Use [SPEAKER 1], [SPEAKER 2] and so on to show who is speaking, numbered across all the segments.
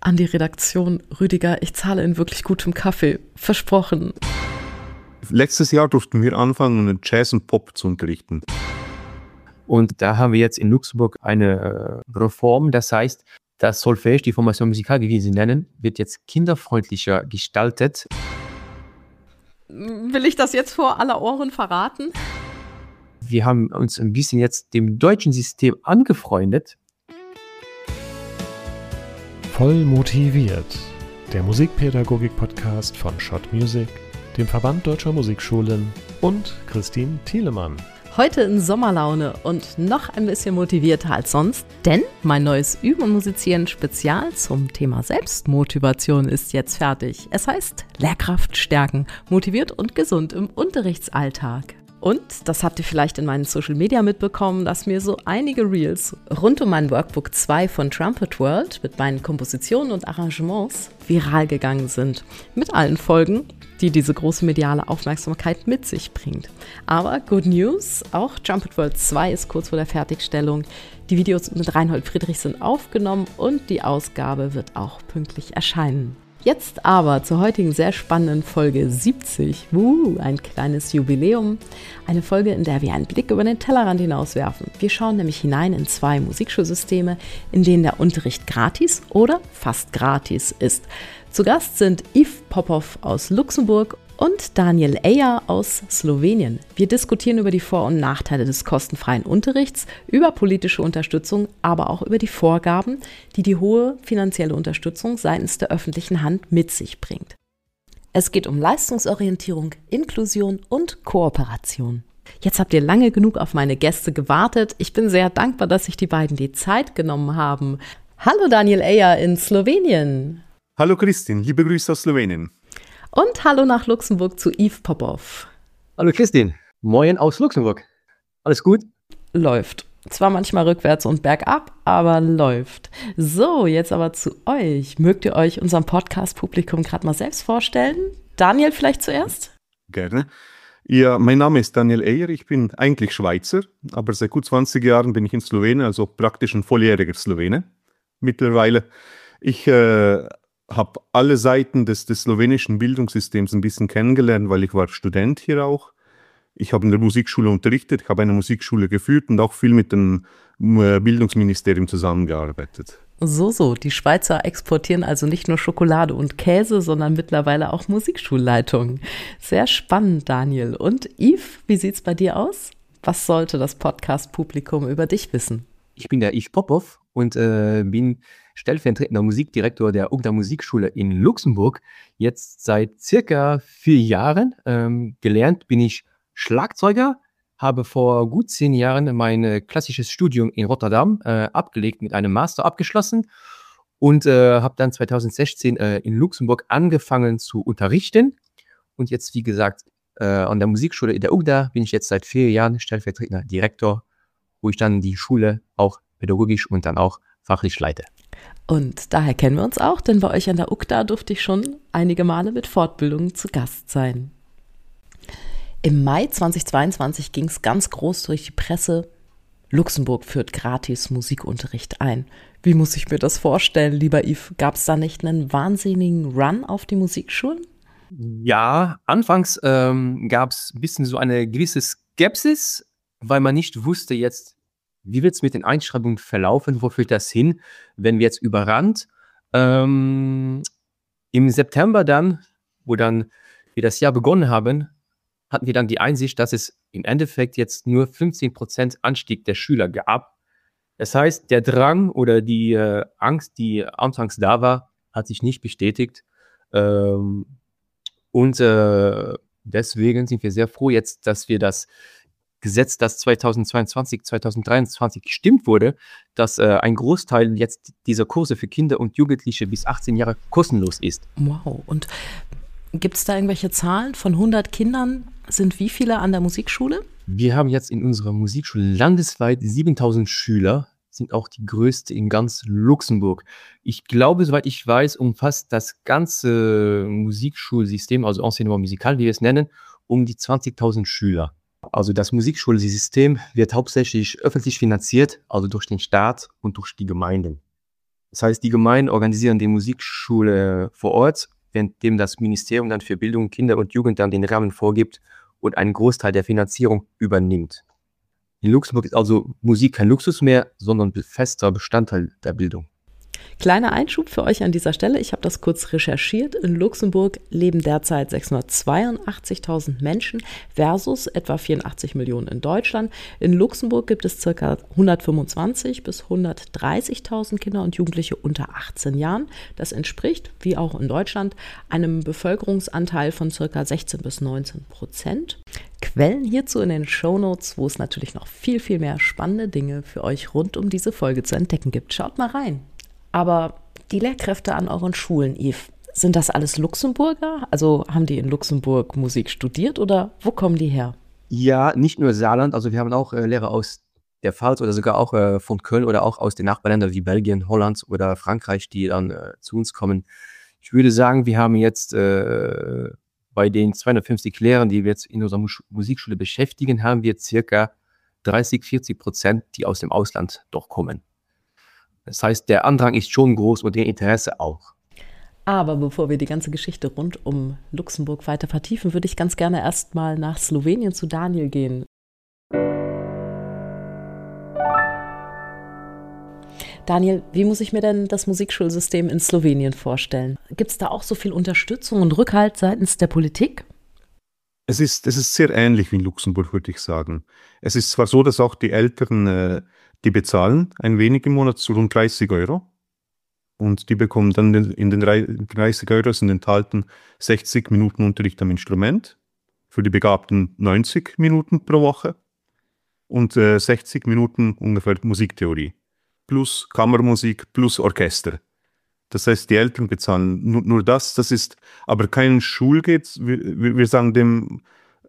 [SPEAKER 1] An die Redaktion: Rüdiger, ich zahle in wirklich gutem Kaffee. Versprochen.
[SPEAKER 2] Letztes Jahr durften wir anfangen, Jazz und Pop zu unterrichten.
[SPEAKER 3] Und da haben wir jetzt in Luxemburg eine Reform, das heißt, das Solfège, die Formation musicale, wie wir sie nennen, wird jetzt kinderfreundlicher gestaltet.
[SPEAKER 1] Will ich das jetzt vor aller Ohren verraten?
[SPEAKER 3] Wir haben uns ein bisschen jetzt dem deutschen System angefreundet.
[SPEAKER 4] Voll motiviert. Der Musikpädagogik-Podcast von Schott Music, dem Verband Deutscher Musikschulen und Christine Thielemann.
[SPEAKER 1] Heute in Sommerlaune und noch ein bisschen motivierter als sonst, denn mein neues Üben und Musizieren Spezial zum Thema Selbstmotivation ist jetzt fertig. Es heißt Lehrkraft stärken, motiviert und gesund im Unterrichtsalltag. Und, das habt ihr vielleicht in meinen Social Media mitbekommen, dass mir so einige Reels rund um mein Workbook 2 von Trumpet World mit meinen Kompositionen und Arrangements viral gegangen sind. Mit allen Folgen, die diese große mediale Aufmerksamkeit mit sich bringt. Aber Good News, auch Trumpet World 2 ist kurz vor der Fertigstellung. Die Videos mit Reinhold Friedrich sind aufgenommen und die Ausgabe wird auch pünktlich erscheinen. Jetzt aber zur heutigen sehr spannenden Folge 70. Ein kleines Jubiläum. Eine Folge, in der wir einen Blick über den Tellerrand hinauswerfen. Wir schauen nämlich hinein in 2 Musikschulsysteme, in denen der Unterricht gratis oder fast gratis ist. Zu Gast sind Yves Popov aus Luxemburg und Daniel Eyer aus Slowenien. Wir diskutieren über die Vor- und Nachteile des kostenfreien Unterrichts, über politische Unterstützung, aber auch über die Vorgaben, die die hohe finanzielle Unterstützung seitens der öffentlichen Hand mit sich bringt. Es geht um Leistungsorientierung, Inklusion und Kooperation. Jetzt habt ihr lange genug auf meine Gäste gewartet. Ich bin sehr dankbar, dass sich die beiden die Zeit genommen haben. Hallo Daniel Eyer in Slowenien.
[SPEAKER 2] Hallo Christine, liebe Grüße aus Slowenien.
[SPEAKER 1] Und hallo nach Luxemburg zu Yves Popov.
[SPEAKER 3] Hallo Christine, moin aus Luxemburg. Alles gut?
[SPEAKER 1] Läuft. Zwar manchmal rückwärts und bergab, aber läuft. So, jetzt aber zu euch. Mögt ihr euch unserem Podcast-Publikum gerade mal selbst vorstellen? Daniel vielleicht zuerst?
[SPEAKER 2] Gerne. Ja, mein Name ist Daniel Eyer, ich bin eigentlich Schweizer, aber seit gut 20 Jahren bin ich in Slowenien, also praktisch ein volljähriger Slowene mittlerweile. Ich habe alle Seiten des slowenischen Bildungssystems ein bisschen kennengelernt, weil ich war Student hier auch. Ich habe in der Musikschule unterrichtet, ich habe eine Musikschule geführt und auch viel mit dem Bildungsministerium zusammengearbeitet.
[SPEAKER 1] So, die Schweizer exportieren also nicht nur Schokolade und Käse, sondern mittlerweile auch Musikschulleitungen. Sehr spannend, Daniel. Und Yves, wie sieht's bei dir aus? Was sollte das Podcast-Publikum über dich wissen?
[SPEAKER 3] Ich bin der Yves Popov und bin stellvertretender Musikdirektor der UGDA Musikschule in Luxemburg. Jetzt seit circa 4 Jahren. Gelernt bin ich Schlagzeuger, habe vor gut 10 Jahren mein klassisches Studium in Rotterdam abgelegt, mit einem Master abgeschlossen und habe dann 2016 in Luxemburg angefangen zu unterrichten. Und jetzt, wie gesagt, an der Musikschule in der UGDA bin ich jetzt seit 4 Jahren stellvertretender Direktor, wo ich dann die Schule auch pädagogisch und dann auch fachlich leite.
[SPEAKER 1] Und daher kennen wir uns auch, denn bei euch an der UGDA durfte ich schon einige Male mit Fortbildungen zu Gast sein. Im Mai 2022 ging es ganz groß durch die Presse: Luxemburg führt gratis Musikunterricht ein. Wie muss ich mir das vorstellen, lieber Yves? Gab es da nicht einen wahnsinnigen Run auf die Musikschulen?
[SPEAKER 3] Ja, anfangs gab es ein bisschen so eine gewisse Skepsis, weil man nicht wusste jetzt, wie wird es mit den Einschreibungen verlaufen, wo führt das hin, wenn wir jetzt überrannt. Im September dann, wo dann wir das Jahr begonnen haben, hatten wir dann die Einsicht, dass es im Endeffekt jetzt nur 15% Anstieg der Schüler gab. Das heißt, der Drang oder die Angst, die anfangs da war, hat sich nicht bestätigt. Deswegen sind wir sehr froh jetzt, dass wir das Gesetz, das 2022, 2023 gestimmt wurde, dass ein Großteil jetzt dieser Kurse für Kinder und Jugendliche bis 18 Jahre kostenlos ist.
[SPEAKER 1] Wow. Und gibt es da irgendwelche Zahlen? Von 100 Kindern sind wie viele an der Musikschule?
[SPEAKER 3] Wir haben jetzt in unserer Musikschule landesweit 7000 Schüler, sind auch die größte in ganz Luxemburg. Ich glaube, soweit ich weiß, umfasst das ganze Musikschulsystem, also Enseignement Musical, wie wir es nennen, um die 20.000 Schüler. Also das Musikschulsystem wird hauptsächlich öffentlich finanziert, also durch den Staat und durch die Gemeinden. Das heißt, die Gemeinden organisieren die Musikschule vor Ort, währenddem das Ministerium dann für Bildung, Kinder und Jugend dann den Rahmen vorgibt und einen Großteil der Finanzierung übernimmt. In Luxemburg ist also Musik kein Luxus mehr, sondern fester Bestandteil der Bildung.
[SPEAKER 1] Kleiner Einschub für euch an dieser Stelle. Ich habe das kurz recherchiert. In Luxemburg leben derzeit 682.000 Menschen versus etwa 84 Millionen in Deutschland. In Luxemburg gibt es ca. 125.000 bis 130.000 Kinder und Jugendliche unter 18 Jahren. Das entspricht, wie auch in Deutschland, einem Bevölkerungsanteil von ca. 16 bis 19%. Quellen hierzu in den Shownotes, wo es natürlich noch viel, viel mehr spannende Dinge für euch rund um diese Folge zu entdecken gibt. Schaut mal rein. Aber die Lehrkräfte an euren Schulen, Yves, sind das alles Luxemburger? Also haben die in Luxemburg Musik studiert oder wo kommen die her?
[SPEAKER 3] Ja, nicht nur Saarland, also wir haben auch Lehrer aus der Pfalz oder sogar auch von Köln oder auch aus den Nachbarländern wie Belgien, Holland oder Frankreich, die dann zu uns kommen. Ich würde sagen, wir haben jetzt bei den 250 Lehrern, die wir jetzt in unserer Musikschule beschäftigen, haben wir circa 30-40%, die aus dem Ausland doch kommen. Das heißt, der Andrang ist schon groß und der Interesse auch.
[SPEAKER 1] Aber bevor wir die ganze Geschichte rund um Luxemburg weiter vertiefen, würde ich ganz gerne erstmal nach Slowenien zu Daniel gehen. Daniel, wie muss ich mir denn das Musikschulsystem in Slowenien vorstellen? Gibt es da auch so viel Unterstützung und Rückhalt seitens der Politik?
[SPEAKER 2] Es ist sehr ähnlich wie in Luxemburg, würde ich sagen. Es ist zwar so, dass auch die Eltern, die bezahlen ein wenig im Monat, so rund 30 €. Und die bekommen dann in den 30 € sind enthalten 60 Minuten Unterricht am Instrument, für die Begabten 90 Minuten pro Woche und 60 Minuten ungefähr Musiktheorie, plus Kammermusik, plus Orchester. Das heißt, die Eltern bezahlen nur das ist aber kein Schulgeld, wir sagen dem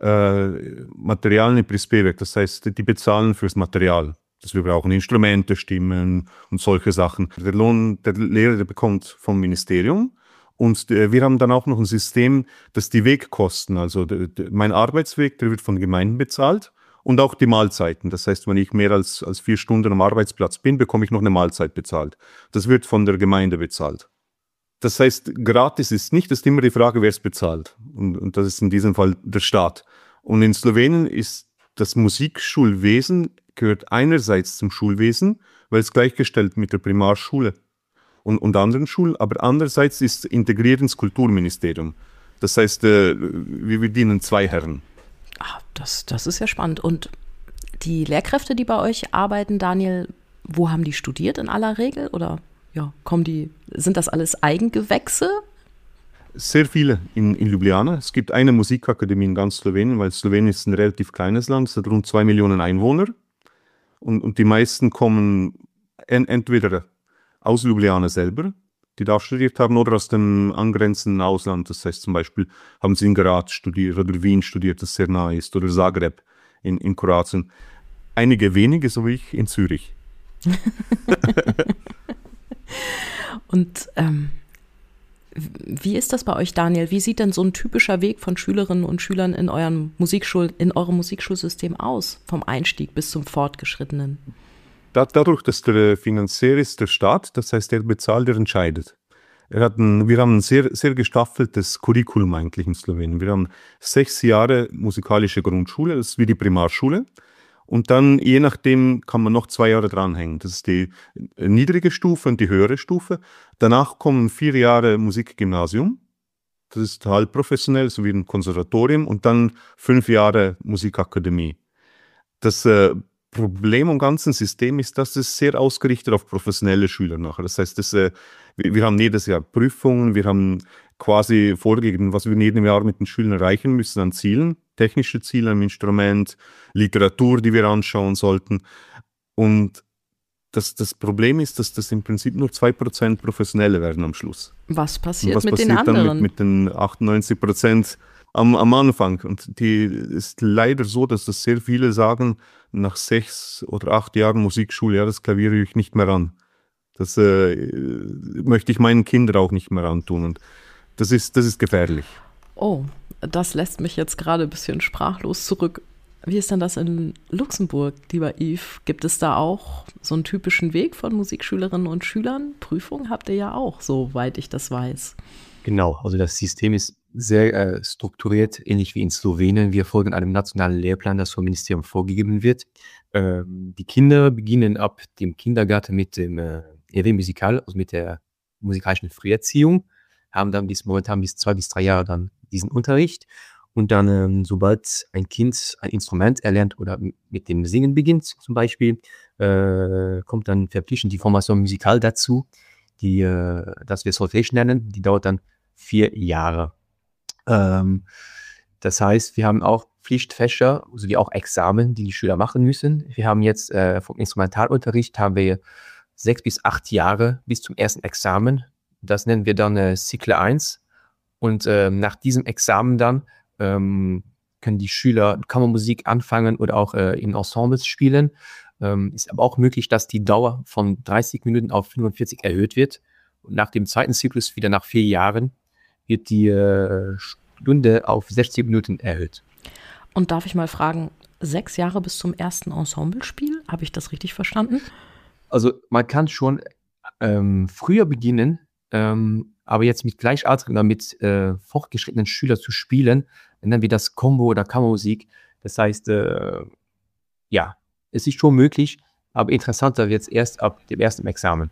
[SPEAKER 2] Materialne prispevek, das heißt, die bezahlen fürs Material. Das wir brauchen Instrumente, Stimmen und solche Sachen. Der Lohn der Lehrer bekommt vom Ministerium und wir haben dann auch noch ein System, das die Wegkosten, also mein Arbeitsweg, der wird von Gemeinden bezahlt und auch die Mahlzeiten. Das heißt, wenn ich mehr als 4 Stunden am Arbeitsplatz bin, bekomme ich noch eine Mahlzeit bezahlt. Das wird von der Gemeinde bezahlt. Das heißt, gratis ist nicht, das ist immer die Frage, wer es bezahlt. Und das ist in diesem Fall der Staat. Und in Slowenien ist das Musikschulwesen gehört einerseits zum Schulwesen, weil es gleichgestellt mit der Primarschule und anderen Schulen, aber andererseits ist es integriert ins Kulturministerium. Das heißt, wir dienen 2 Herren.
[SPEAKER 1] Das ist ja spannend. Und die Lehrkräfte, die bei euch arbeiten, Daniel, wo haben die studiert in aller Regel? Oder ja, sind das alles Eigengewächse?
[SPEAKER 2] Sehr viele in Ljubljana. Es gibt eine Musikakademie in ganz Slowenien, weil Slowenien ist ein relativ kleines Land, es hat rund 2 Millionen Einwohner. Und die meisten kommen entweder aus Ljubljana selber, die da studiert haben, oder aus dem angrenzenden Ausland. Das heißt zum Beispiel, haben sie in Graz studiert oder Wien studiert, das sehr nah ist, oder Zagreb in Kroatien. Einige wenige, so wie ich, in Zürich.
[SPEAKER 1] Und wie ist das bei euch, Daniel? Wie sieht denn so ein typischer Weg von Schülerinnen und Schülern in eurem Musikschulsystem aus, vom Einstieg bis zum Fortgeschrittenen?
[SPEAKER 2] Dadurch, dass der Finanzier ist der Staat, das heißt, der bezahlt, der entscheidet. Wir haben ein sehr, sehr gestaffeltes Curriculum eigentlich in Slowenien. Wir haben 6 Jahre musikalische Grundschule, das ist wie die Primarschule. Und dann, je nachdem, kann man noch 2 Jahre dranhängen. Das ist die niedrige Stufe und die höhere Stufe. Danach kommen 4 Jahre Musikgymnasium. Das ist halb professionell, so wie ein Konservatorium. Und dann 5 Jahre Musikakademie. Das Problem am ganzen System ist, dass es sehr ausgerichtet auf professionelle Schüler nachher. Das heißt, wir haben jedes Jahr Prüfungen, wir haben quasi vorgegeben, was wir in jedem Jahr mit den Schülern erreichen müssen an Zielen, technische Ziele am Instrument, Literatur, die wir anschauen sollten. Und das Problem ist, dass das im Prinzip nur 2% Professionelle werden am Schluss.
[SPEAKER 1] Was passiert
[SPEAKER 2] was
[SPEAKER 1] mit
[SPEAKER 2] passiert
[SPEAKER 1] den anderen?
[SPEAKER 2] Dann mit den 98% am Anfang? Und die ist leider so, dass das sehr viele sagen, nach 6 oder 8 Jahren Musikschule, ja, das Klavier rühre ich nicht mehr an. Das möchte ich meinen Kindern auch nicht mehr antun. Und das ist gefährlich.
[SPEAKER 1] Oh, das lässt mich jetzt gerade ein bisschen sprachlos zurück. Wie ist denn das in Luxemburg, lieber Yves? Gibt es da auch so einen typischen Weg von Musikschülerinnen und Schülern? Prüfungen habt ihr ja auch, soweit ich das weiß.
[SPEAKER 3] Genau, also das System ist sehr strukturiert, ähnlich wie in Slowenien. Wir folgen einem nationalen Lehrplan, das vom Ministerium vorgegeben wird. Die Kinder beginnen ab dem Kindergarten mit dem EW Musikal, also mit der musikalischen Früherziehung, haben dann momentan bis 2 bis 3 Jahre dann diesen Unterricht. Und dann, sobald ein Kind ein Instrument erlernt oder mit dem Singen beginnt zum Beispiel, kommt dann verpflichtend die Formation Musikal dazu, das wir Solfège nennen. Die dauert dann 4 Jahre. Das heißt, wir haben auch Pflichtfächer, sowie auch Examen, die Schüler machen müssen. Wir haben jetzt vom Instrumentalunterricht haben wir 6 bis 8 Jahre bis zum ersten Examen. Das nennen wir dann Cycle 1. Und nach diesem Examen dann können die Schüler Kammermusik anfangen oder auch in Ensembles spielen. Ist aber auch möglich, dass die Dauer von 30 Minuten auf 45 erhöht wird. Und nach dem zweiten Zyklus, wieder nach 4 Jahren, wird die Stunde auf 60 Minuten erhöht.
[SPEAKER 1] Und darf ich mal fragen, 6 Jahre bis zum ersten Ensemblespiel? Habe ich das richtig verstanden?
[SPEAKER 3] Also man kann schon früher beginnen, aber jetzt mit Gleichaltrigen oder mit fortgeschrittenen Schülern zu spielen, nennen wir das Combo oder Kammermusik. Das heißt, ja, es ist schon möglich, aber interessanter wird es erst ab dem ersten Examen.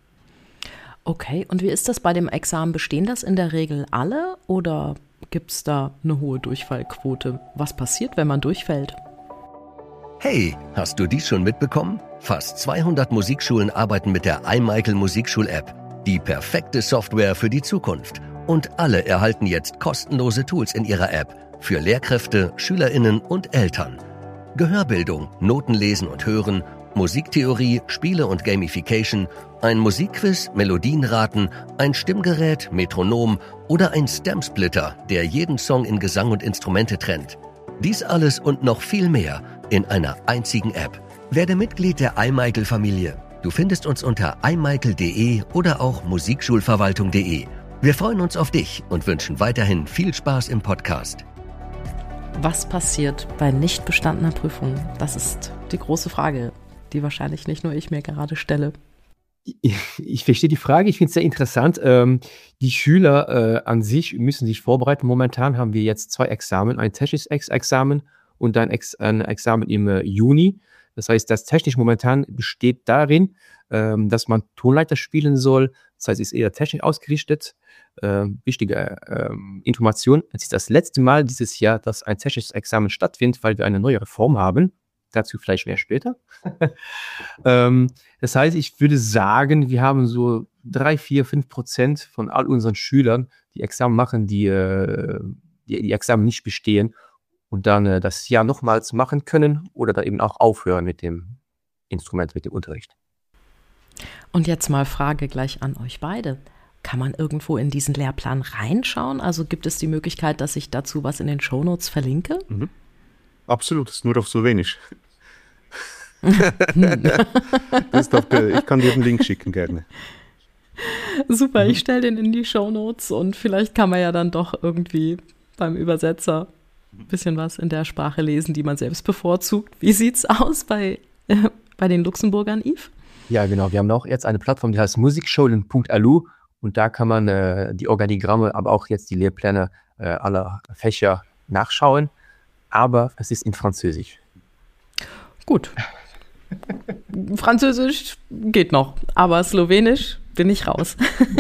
[SPEAKER 1] Okay, und wie ist das bei dem Examen? Bestehen das in der Regel alle oder gibt es da eine hohe Durchfallquote? Was passiert, wenn man durchfällt?
[SPEAKER 5] Hey, hast du dies schon mitbekommen? Fast 200 Musikschulen arbeiten mit der iMichael Musikschul-App. Die perfekte Software für die Zukunft. Und alle erhalten jetzt kostenlose Tools in ihrer App für Lehrkräfte, SchülerInnen und Eltern. Gehörbildung, Notenlesen und Hören, Musiktheorie, Spiele und Gamification, ein Musikquiz, Melodienraten, ein Stimmgerät, Metronom oder ein Stem-Splitter, der jeden Song in Gesang und Instrumente trennt. Dies alles und noch viel mehr in einer einzigen App. Werde Mitglied der iMichael-Familie. Du findest uns unter iMichael.de oder auch musikschulverwaltung.de. Wir freuen uns auf dich und wünschen weiterhin viel Spaß im Podcast.
[SPEAKER 1] Was passiert bei nicht bestandener Prüfung? Das ist die große Frage, die wahrscheinlich nicht nur ich mir gerade stelle.
[SPEAKER 3] Ich verstehe die Frage, ich finde es sehr interessant. Die Schüler an sich müssen sich vorbereiten. Momentan haben wir jetzt 2 Examen, ein technisches Examen und ein Examen im Juni. Das heißt, das technisch momentan besteht darin, dass man Tonleiter spielen soll. Das heißt, es ist eher technisch ausgerichtet. Wichtige Information: Es ist das letzte Mal dieses Jahr, dass ein technisches Examen stattfindet, weil wir eine neue Reform haben. Dazu vielleicht mehr später. Das heißt, ich würde sagen, wir haben so 3, 4, 5% von all unseren Schülern, die Examen machen, die Examen nicht bestehen und dann das Jahr nochmals machen können oder dann eben auch aufhören mit dem Instrument, mit dem Unterricht.
[SPEAKER 1] Und jetzt mal Frage gleich an euch beide. Kann man irgendwo in diesen Lehrplan reinschauen? Also gibt es die Möglichkeit, dass ich dazu was in den Shownotes verlinke?
[SPEAKER 2] Mhm. Absolut, ist nur auf Slowenisch. Ich kann dir den Link schicken, gerne.
[SPEAKER 1] Super, ich stelle den in die Shownotes und vielleicht kann man ja dann doch irgendwie beim Übersetzer ein bisschen was in der Sprache lesen, die man selbst bevorzugt. Wie sieht's aus bei den Luxemburgern, Yves?
[SPEAKER 3] Ja, genau. Wir haben auch jetzt eine Plattform, die heißt musikschulen.alu und da kann man die Organigramme, aber auch jetzt die Lehrpläne aller Fächer nachschauen. Aber es ist in Französisch.
[SPEAKER 1] Gut. Französisch geht noch, aber Slowenisch bin ich raus.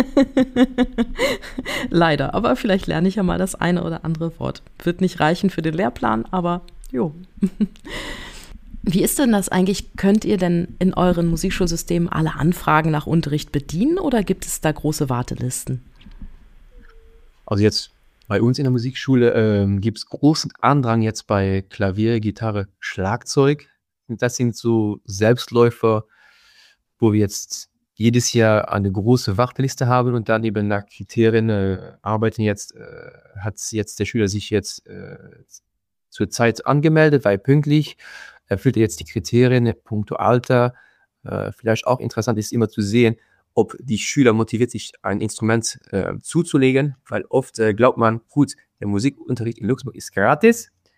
[SPEAKER 1] Leider, aber vielleicht lerne ich ja mal das eine oder andere Wort. Wird nicht reichen für den Lehrplan, aber jo. Wie ist denn das eigentlich? Könnt ihr denn in euren Musikschulsystemen alle Anfragen nach Unterricht bedienen oder gibt es da große Wartelisten?
[SPEAKER 3] Also jetzt bei uns in der Musikschule gibt es großen Andrang jetzt bei Klavier, Gitarre, Schlagzeug. Das sind so Selbstläufer, wo wir jetzt jedes Jahr eine große Warteliste haben und dann eben nach Kriterien arbeiten. Jetzt hat jetzt der Schüler sich jetzt zur Zeit angemeldet, weil pünktlich, erfüllt er jetzt die Kriterien, puncto Alter. Vielleicht auch interessant ist immer zu sehen, ob die Schüler motiviert sich ein Instrument zuzulegen, weil oft glaubt man, gut, der Musikunterricht in Luxemburg ist gratis.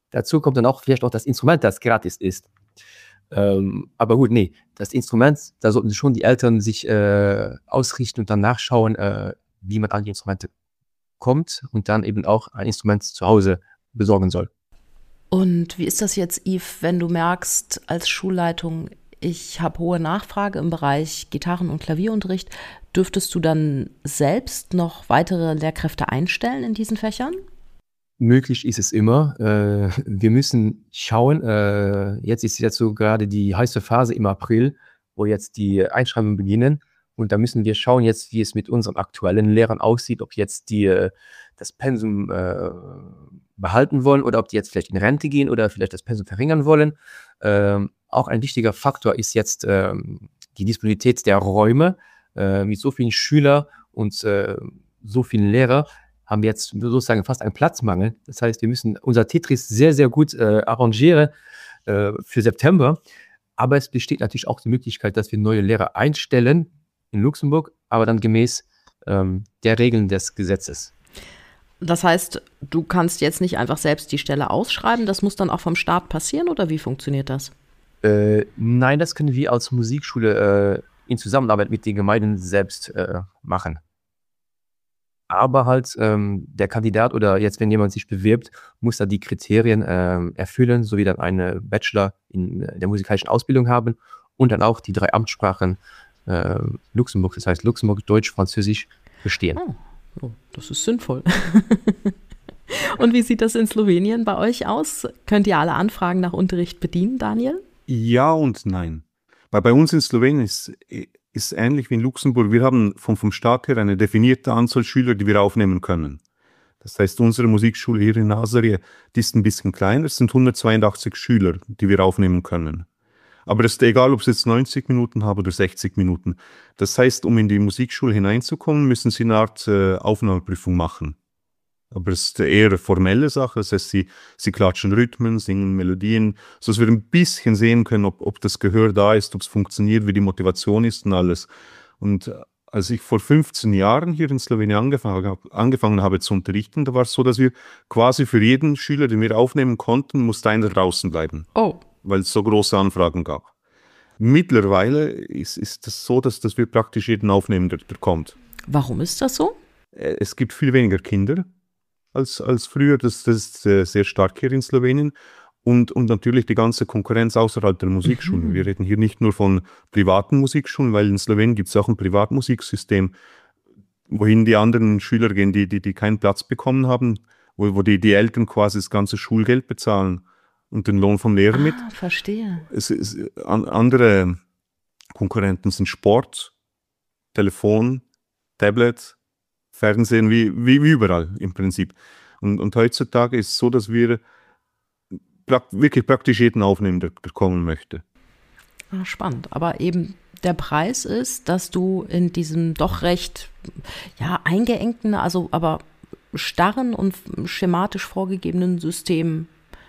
[SPEAKER 3] Dazu kommt dann auch vielleicht auch das Instrument, das gratis ist. Aber gut, nee, das Instrument, da sollten schon die Eltern sich ausrichten und dann nachschauen, wie man an die Instrumente kommt und dann eben auch ein Instrument zu Hause besorgen soll.
[SPEAKER 1] Und wie ist das jetzt, Yves, wenn du merkst als Schulleitung, ich habe hohe Nachfrage im Bereich Gitarren- und Klavierunterricht, dürftest du dann selbst noch weitere Lehrkräfte einstellen in diesen Fächern?
[SPEAKER 3] Möglich ist es immer. Wir müssen schauen. Jetzt ist so gerade die heiße Phase im April, wo jetzt die Einschreibungen beginnen. Und da müssen wir schauen jetzt, wie es mit unseren aktuellen Lehrern aussieht, ob jetzt die das Pensum behalten wollen oder ob die jetzt vielleicht in Rente gehen oder vielleicht das Pensum verringern wollen. Auch ein wichtiger Faktor ist jetzt die Disponibilität der Räume. Mit so vielen Schülern und so vielen Lehrern haben wir jetzt sozusagen fast einen Platzmangel. Das heißt, wir müssen unser Tetris sehr, sehr gut arrangieren für September. Aber es besteht natürlich auch die Möglichkeit, dass wir neue Lehrer einstellen in Luxemburg, aber dann gemäß der Regeln des Gesetzes.
[SPEAKER 1] Das heißt, du kannst jetzt nicht einfach selbst die Stelle ausschreiben, das muss dann auch vom Staat passieren oder wie funktioniert das?
[SPEAKER 3] Nein, das können wir als Musikschule in Zusammenarbeit mit den Gemeinden selbst machen. Aber halt der Kandidat oder jetzt, wenn jemand sich bewirbt, muss da die Kriterien erfüllen, sowie dann eine Bachelor in der musikalischen Ausbildung haben und dann auch die 3 Amtssprachen Luxemburg, das heißt Luxemburg, Deutsch, Französisch, bestehen.
[SPEAKER 1] Oh, das ist sinnvoll. Und wie sieht das in Slowenien bei euch aus? Könnt ihr alle Anfragen nach Unterricht bedienen, Daniel?
[SPEAKER 2] Ja und nein. Weil bei uns in Slowenien ist ähnlich wie in Luxemburg. Wir haben vom Staat her eine definierte Anzahl Schüler, die wir aufnehmen können. Das heißt, unsere Musikschule hier in Nazaret, die ist ein bisschen kleiner. Es sind 182 Schüler, die wir aufnehmen können. Aber es ist egal, ob es jetzt 90 Minuten haben oder 60 Minuten. Das heißt, um in die Musikschule hineinzukommen, müssen sie eine Art Aufnahmeprüfung machen. Aber es ist eher eine formelle Sache. Das heißt, sie klatschen Rhythmen, singen Melodien, sodass wir ein bisschen sehen können, ob das Gehör da ist, ob es funktioniert, wie die Motivation ist und alles. Und als ich vor 15 Jahren hier in Slowenien angefangen habe zu unterrichten, da war es so, dass wir quasi für jeden Schüler, den wir aufnehmen konnten, musste einer draußen bleiben.
[SPEAKER 1] Oh. Weil
[SPEAKER 2] es so große Anfragen gab. Mittlerweile ist es so, dass wir praktisch jeden aufnehmen, der kommt.
[SPEAKER 1] Warum ist das so?
[SPEAKER 2] Es gibt viel weniger Kinder als früher. Das ist sehr stark hier in Slowenien. Und natürlich die ganze Konkurrenz außerhalb der Musikschulen. Wir reden hier nicht nur von privaten Musikschulen, weil in Slowenien gibt es auch ein Privatmusiksystem, wohin die anderen Schüler gehen, die keinen Platz bekommen haben, wo die Eltern quasi das ganze Schulgeld bezahlen und den Lohn vom Lehrer mit.
[SPEAKER 1] Verstehe.
[SPEAKER 2] Andere Konkurrenten sind Sport, Telefon, Tablet, Fernsehen, wie überall im Prinzip. Und heutzutage ist es so, dass wir wirklich praktisch jeden aufnehmen, der kommen möchte.
[SPEAKER 1] Spannend. Aber eben der Preis ist, dass du in diesem doch recht eingeengten, also aber starren und schematisch vorgegebenen System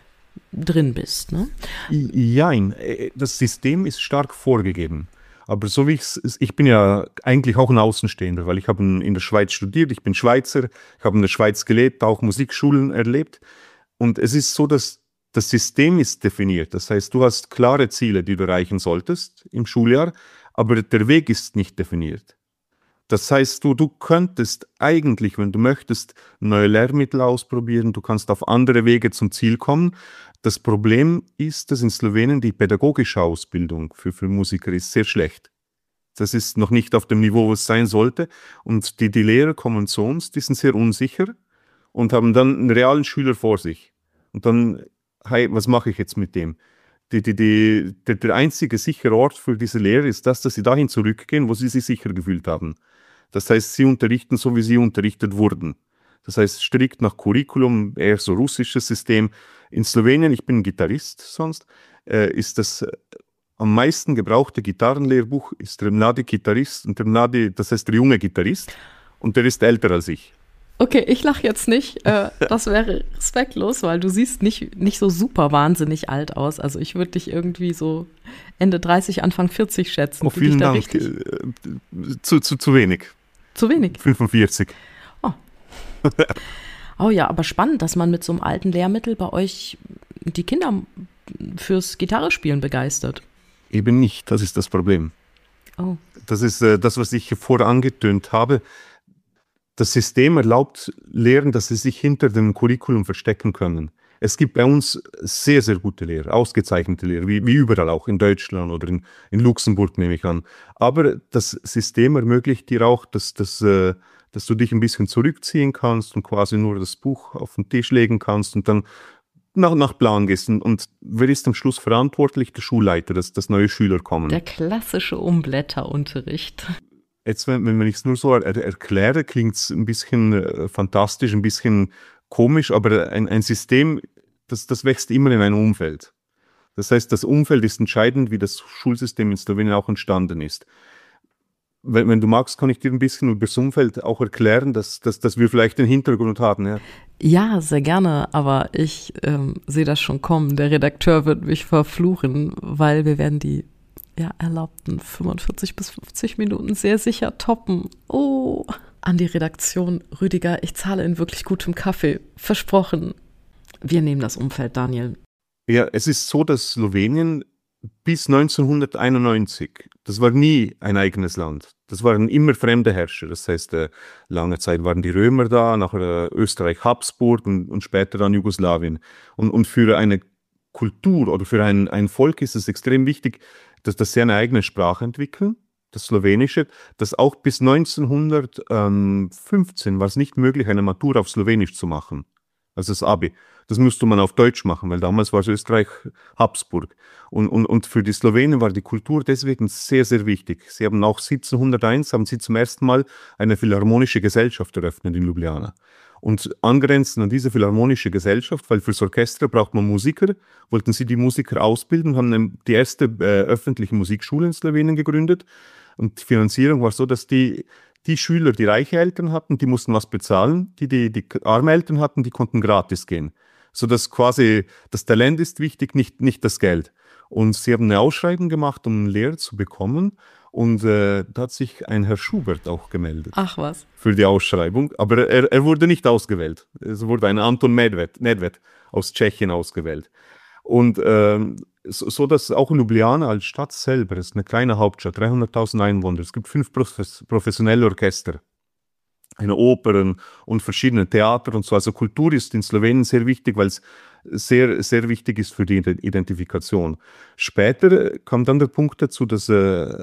[SPEAKER 1] drin bist, ne?
[SPEAKER 2] Nein, das System ist stark vorgegeben. Aber so wie ich bin ja eigentlich auch ein Außenstehender, weil ich habe in der Schweiz studiert, ich bin Schweizer, ich habe in der Schweiz gelebt, auch Musikschulen erlebt. Und es ist so, dass das System ist definiert. Das heißt, du hast klare Ziele, die du erreichen solltest im Schuljahr, aber der Weg ist nicht definiert. Das heißt, du könntest eigentlich, wenn du möchtest, neue Lehrmittel ausprobieren, du kannst auf andere Wege zum Ziel kommen. Das Problem ist, dass in Slowenien die pädagogische Ausbildung für Musiker ist sehr schlecht. Das ist noch nicht auf dem Niveau, wo es sein sollte. Und die Lehrer kommen zu uns, die sind sehr unsicher und haben dann einen realen Schüler vor sich. Und dann, hey, was mache ich jetzt mit dem? Der einzige sichere Ort für diese Lehrer ist das, dass sie dahin zurückgehen, wo sie sich sicher gefühlt haben. Das heißt, sie unterrichten so, wie sie unterrichtet wurden. Das heißt, strikt nach Curriculum, eher so russisches System. In Slowenien, ich bin Gitarrist sonst, ist das am meisten gebrauchte Gitarrenlehrbuch ist der Mladi Gitarrist und der Mladi, das heißt der junge Gitarrist und der ist älter als ich.
[SPEAKER 1] Okay, ich lache jetzt nicht, das wäre respektlos, weil du siehst nicht so super wahnsinnig alt aus. Also ich würde dich irgendwie so Ende 30, Anfang 40 schätzen.
[SPEAKER 2] Oh, vielen Dank, zu wenig.
[SPEAKER 1] Zu wenig?
[SPEAKER 2] 45.
[SPEAKER 1] Oh. Oh ja, aber spannend, dass man mit so einem alten Lehrmittel bei euch die Kinder fürs Gitarrespielen begeistert.
[SPEAKER 2] Eben nicht, das ist das Problem.
[SPEAKER 1] Oh.
[SPEAKER 2] Das ist das, was ich vorher angetönt habe. Das System erlaubt Lehrern, dass sie sich hinter dem Curriculum verstecken können. Es gibt bei uns sehr, sehr gute Lehrer, ausgezeichnete Lehrer, wie überall auch in Deutschland oder in Luxemburg, nehme ich an. Aber das System ermöglicht dir auch, dass du dich ein bisschen zurückziehen kannst und quasi nur das Buch auf den Tisch legen kannst und dann nach Plan gehst. Und wer ist am Schluss verantwortlich? Der Schulleiter, dass neue Schüler kommen.
[SPEAKER 1] Der klassische Umblätterunterricht.
[SPEAKER 2] Jetzt, wenn ich es nur so erkläre, klingt es ein bisschen fantastisch, ein bisschen komisch, aber ein System, das wächst immer in einem Umfeld. Das heißt, das Umfeld ist entscheidend, wie das Schulsystem in Slowenien auch entstanden ist. Wenn du magst, kann ich dir ein bisschen über das Umfeld auch erklären, dass wir vielleicht den Hintergrund haben. Ja,
[SPEAKER 1] ja, sehr gerne, aber ich sehe das schon kommen. Der Redakteur wird mich verfluchen, weil wir werden die erlaubten 45 bis 50 Minuten sehr sicher toppen. Oh, an die Redaktion, Rüdiger, ich zahle in wirklich gutem Kaffee. Versprochen. Wir nehmen das Umfeld, Daniel.
[SPEAKER 2] Ja, es ist so, dass Slowenien bis 1991, das war nie ein eigenes Land. Das waren immer fremde Herrscher. Das heißt, lange Zeit waren die Römer da, nachher Österreich, Habsburg und später dann Jugoslawien. Und für eine Kultur oder für ein Volk ist es extrem wichtig, dass sie eine eigene Sprache entwickeln, das Slowenische, das auch bis 1915 war es nicht möglich, eine Matura auf Slowenisch zu machen, also das Abi. Das müsste man auf Deutsch machen, weil damals war es Österreich Habsburg. Und für die Slowenen war die Kultur deswegen sehr, sehr wichtig. Sie haben auch 1701 zum ersten Mal eine philharmonische Gesellschaft eröffnet in Ljubljana. Und angrenzend an diese philharmonische Gesellschaft, weil fürs Orchester braucht man Musiker, wollten sie die Musiker ausbilden, haben die erste öffentliche Musikschule in Slowenien gegründet. Und die Finanzierung war so, dass die Schüler, die reiche Eltern hatten, die mussten was bezahlen, die arme Eltern hatten, die konnten gratis gehen. Sodass quasi das Talent ist wichtig, nicht das Geld. Und sie haben eine Ausschreibung gemacht, um einen Lehrer zu bekommen. Und da hat sich ein Herr Schubert auch gemeldet.
[SPEAKER 1] Ach was.
[SPEAKER 2] Für die Ausschreibung. Aber er wurde nicht ausgewählt. Es wurde ein Anton Nedved aus Tschechien ausgewählt. Und so dass auch Ljubljana als Stadt selber, es ist eine kleine Hauptstadt, 300.000 Einwohner, es gibt 5 professionelle Orchester, eine Opern und verschiedene Theater und so. Also Kultur ist in Slowenien sehr wichtig, weil es sehr, sehr wichtig ist für die Identifikation. Später kam dann der Punkt dazu, dass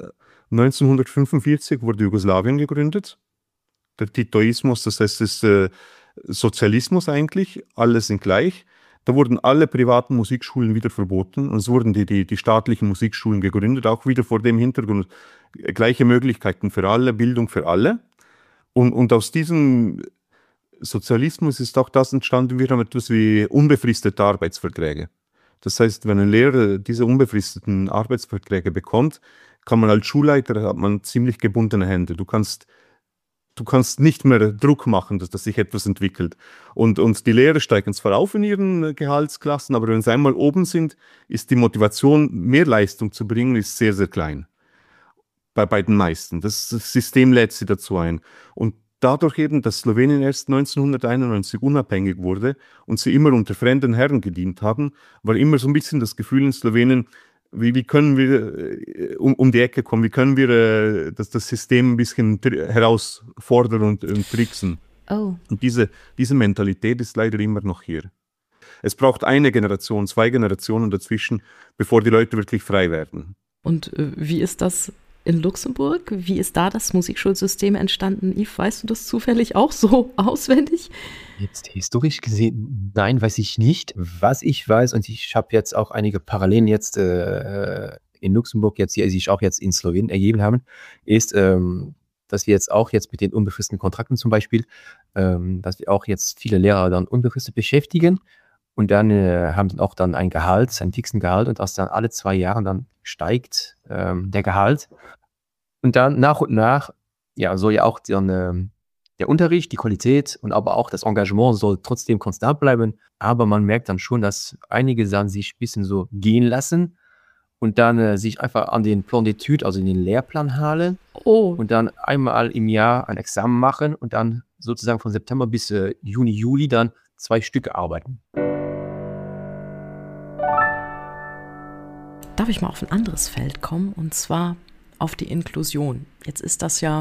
[SPEAKER 2] 1945 wurde Jugoslawien gegründet. Der Titoismus, das heißt, es ist Sozialismus eigentlich, alle sind gleich. Da wurden alle privaten Musikschulen wieder verboten und es wurden die staatlichen Musikschulen gegründet, auch wieder vor dem Hintergrund gleiche Möglichkeiten für alle, Bildung für alle. Und aus diesem Sozialismus ist auch das entstanden, wir haben etwas wie unbefristete Arbeitsverträge. Das heißt, wenn ein Lehrer diese unbefristeten Arbeitsverträge bekommt, kann man als Schulleiter, hat man ziemlich gebundene Hände. Du kannst nicht mehr Druck machen, dass sich etwas entwickelt. Und die Lehrer steigen zwar auf in ihren Gehaltsklassen, aber wenn sie einmal oben sind, ist die Motivation, mehr Leistung zu bringen, ist sehr, sehr klein. Bei den meisten. Das System lädt sie dazu ein. Und dadurch eben, dass Slowenien erst 1991 unabhängig wurde und sie immer unter fremden Herren gedient haben, war immer so ein bisschen das Gefühl in Slowenien, wie können wir um die Ecke kommen, wie können wir das System ein bisschen herausfordern und tricksen.
[SPEAKER 1] Oh.
[SPEAKER 2] Und diese Mentalität ist leider immer noch hier. Es braucht eine Generation, 2 Generationen dazwischen, bevor die Leute wirklich frei werden.
[SPEAKER 1] Und wie ist das in Luxemburg? Wie ist da das Musikschulsystem entstanden? Yves, weißt du das zufällig auch so auswendig?
[SPEAKER 3] Jetzt historisch gesehen, nein, weiß ich nicht. Was ich weiß, und ich habe jetzt auch einige Parallelen jetzt in Luxemburg, jetzt die sich auch jetzt in Slowenien ergeben haben, ist, dass wir jetzt auch jetzt mit den unbefristeten Kontrakten zum Beispiel, dass wir auch jetzt viele Lehrer dann unbefristet beschäftigen und dann haben dann auch dann ein Gehalt, einen fixen Gehalt und erst dann alle 2 Jahre dann steigt der Gehalt. Und dann nach und nach, soll ja auch dann der Unterricht, die Qualität und aber auch das Engagement soll trotzdem konstant bleiben. Aber man merkt dann schon, dass einige dann sich ein bisschen so gehen lassen und dann sich einfach an den Plan d'études, also in den Lehrplan halten und dann einmal im Jahr ein Examen machen und dann sozusagen von September bis Juni, Juli dann 2 Stücke arbeiten.
[SPEAKER 1] darf ich mal auf ein anderes Feld kommen, und zwar auf die Inklusion. Jetzt ist das ja,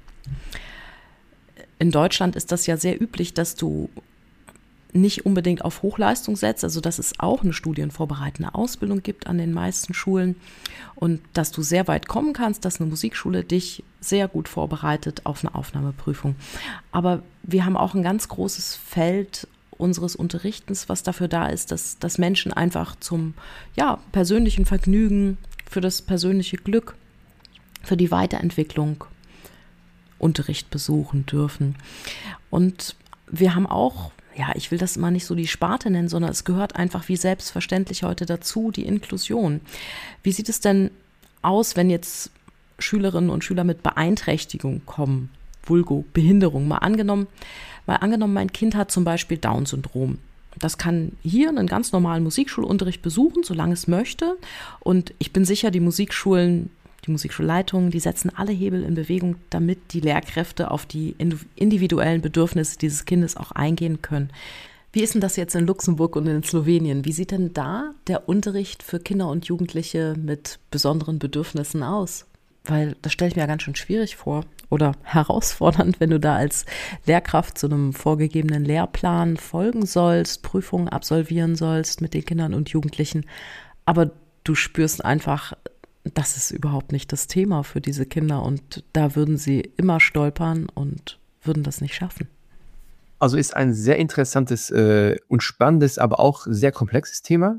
[SPEAKER 1] in Deutschland ist das ja sehr üblich, dass du nicht unbedingt auf Hochleistung setzt, also dass es auch eine studienvorbereitende Ausbildung gibt an den meisten Schulen und dass du sehr weit kommen kannst, dass eine Musikschule dich sehr gut vorbereitet auf eine Aufnahmeprüfung. Aber wir haben auch ein ganz großes Feld unseres Unterrichtens, was dafür da ist, dass Menschen einfach zum persönlichen Vergnügen, für das persönliche Glück, für die Weiterentwicklung Unterricht besuchen dürfen. Und wir haben auch, ich will das immer nicht so die Sparte nennen, sondern es gehört einfach wie selbstverständlich heute dazu, die Inklusion. Wie sieht es denn aus, wenn jetzt Schülerinnen und Schüler mit Beeinträchtigung kommen, vulgo Behinderung? Mal angenommen, mein Kind hat zum Beispiel Down-Syndrom. Das kann hier einen ganz normalen Musikschulunterricht besuchen, solange es möchte. Und ich bin sicher, die Musikschulleitungen, die setzen alle Hebel in Bewegung, damit die Lehrkräfte auf die individuellen Bedürfnisse dieses Kindes auch eingehen können. Wie ist denn das jetzt in Luxemburg und in Slowenien? Wie sieht denn da der Unterricht für Kinder und Jugendliche mit besonderen Bedürfnissen aus? Weil das stelle ich mir ja ganz schön schwierig vor oder herausfordernd, wenn du da als Lehrkraft zu einem vorgegebenen Lehrplan folgen sollst, Prüfungen absolvieren sollst mit den Kindern und Jugendlichen, aber du spürst einfach, das ist überhaupt nicht das Thema für diese Kinder und da würden sie immer stolpern und würden das nicht schaffen.
[SPEAKER 3] Also ist ein sehr interessantes und spannendes, aber auch sehr komplexes Thema,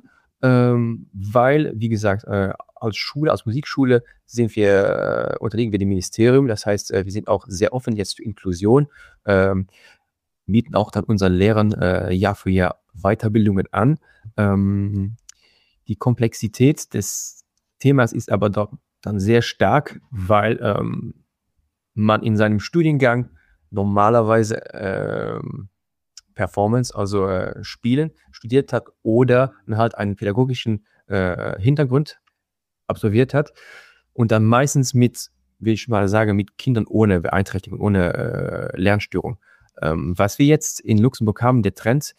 [SPEAKER 3] weil, wie gesagt, als Schule, als Musikschule unterliegen wir dem Ministerium. Das heißt, wir sind auch sehr offen jetzt für Inklusion, bieten auch dann unseren Lehrern Jahr für Jahr Weiterbildungen an. Die Komplexität des Themas ist aber doch dann sehr stark, weil man in seinem Studiengang normalerweise Performance, also Spielen, studiert hat oder halt einen pädagogischen Hintergrund absolviert hat und dann meistens mit, will ich mal sagen, mit Kindern ohne Beeinträchtigung, ohne Lernstörung. Was wir jetzt in Luxemburg haben, der Trend,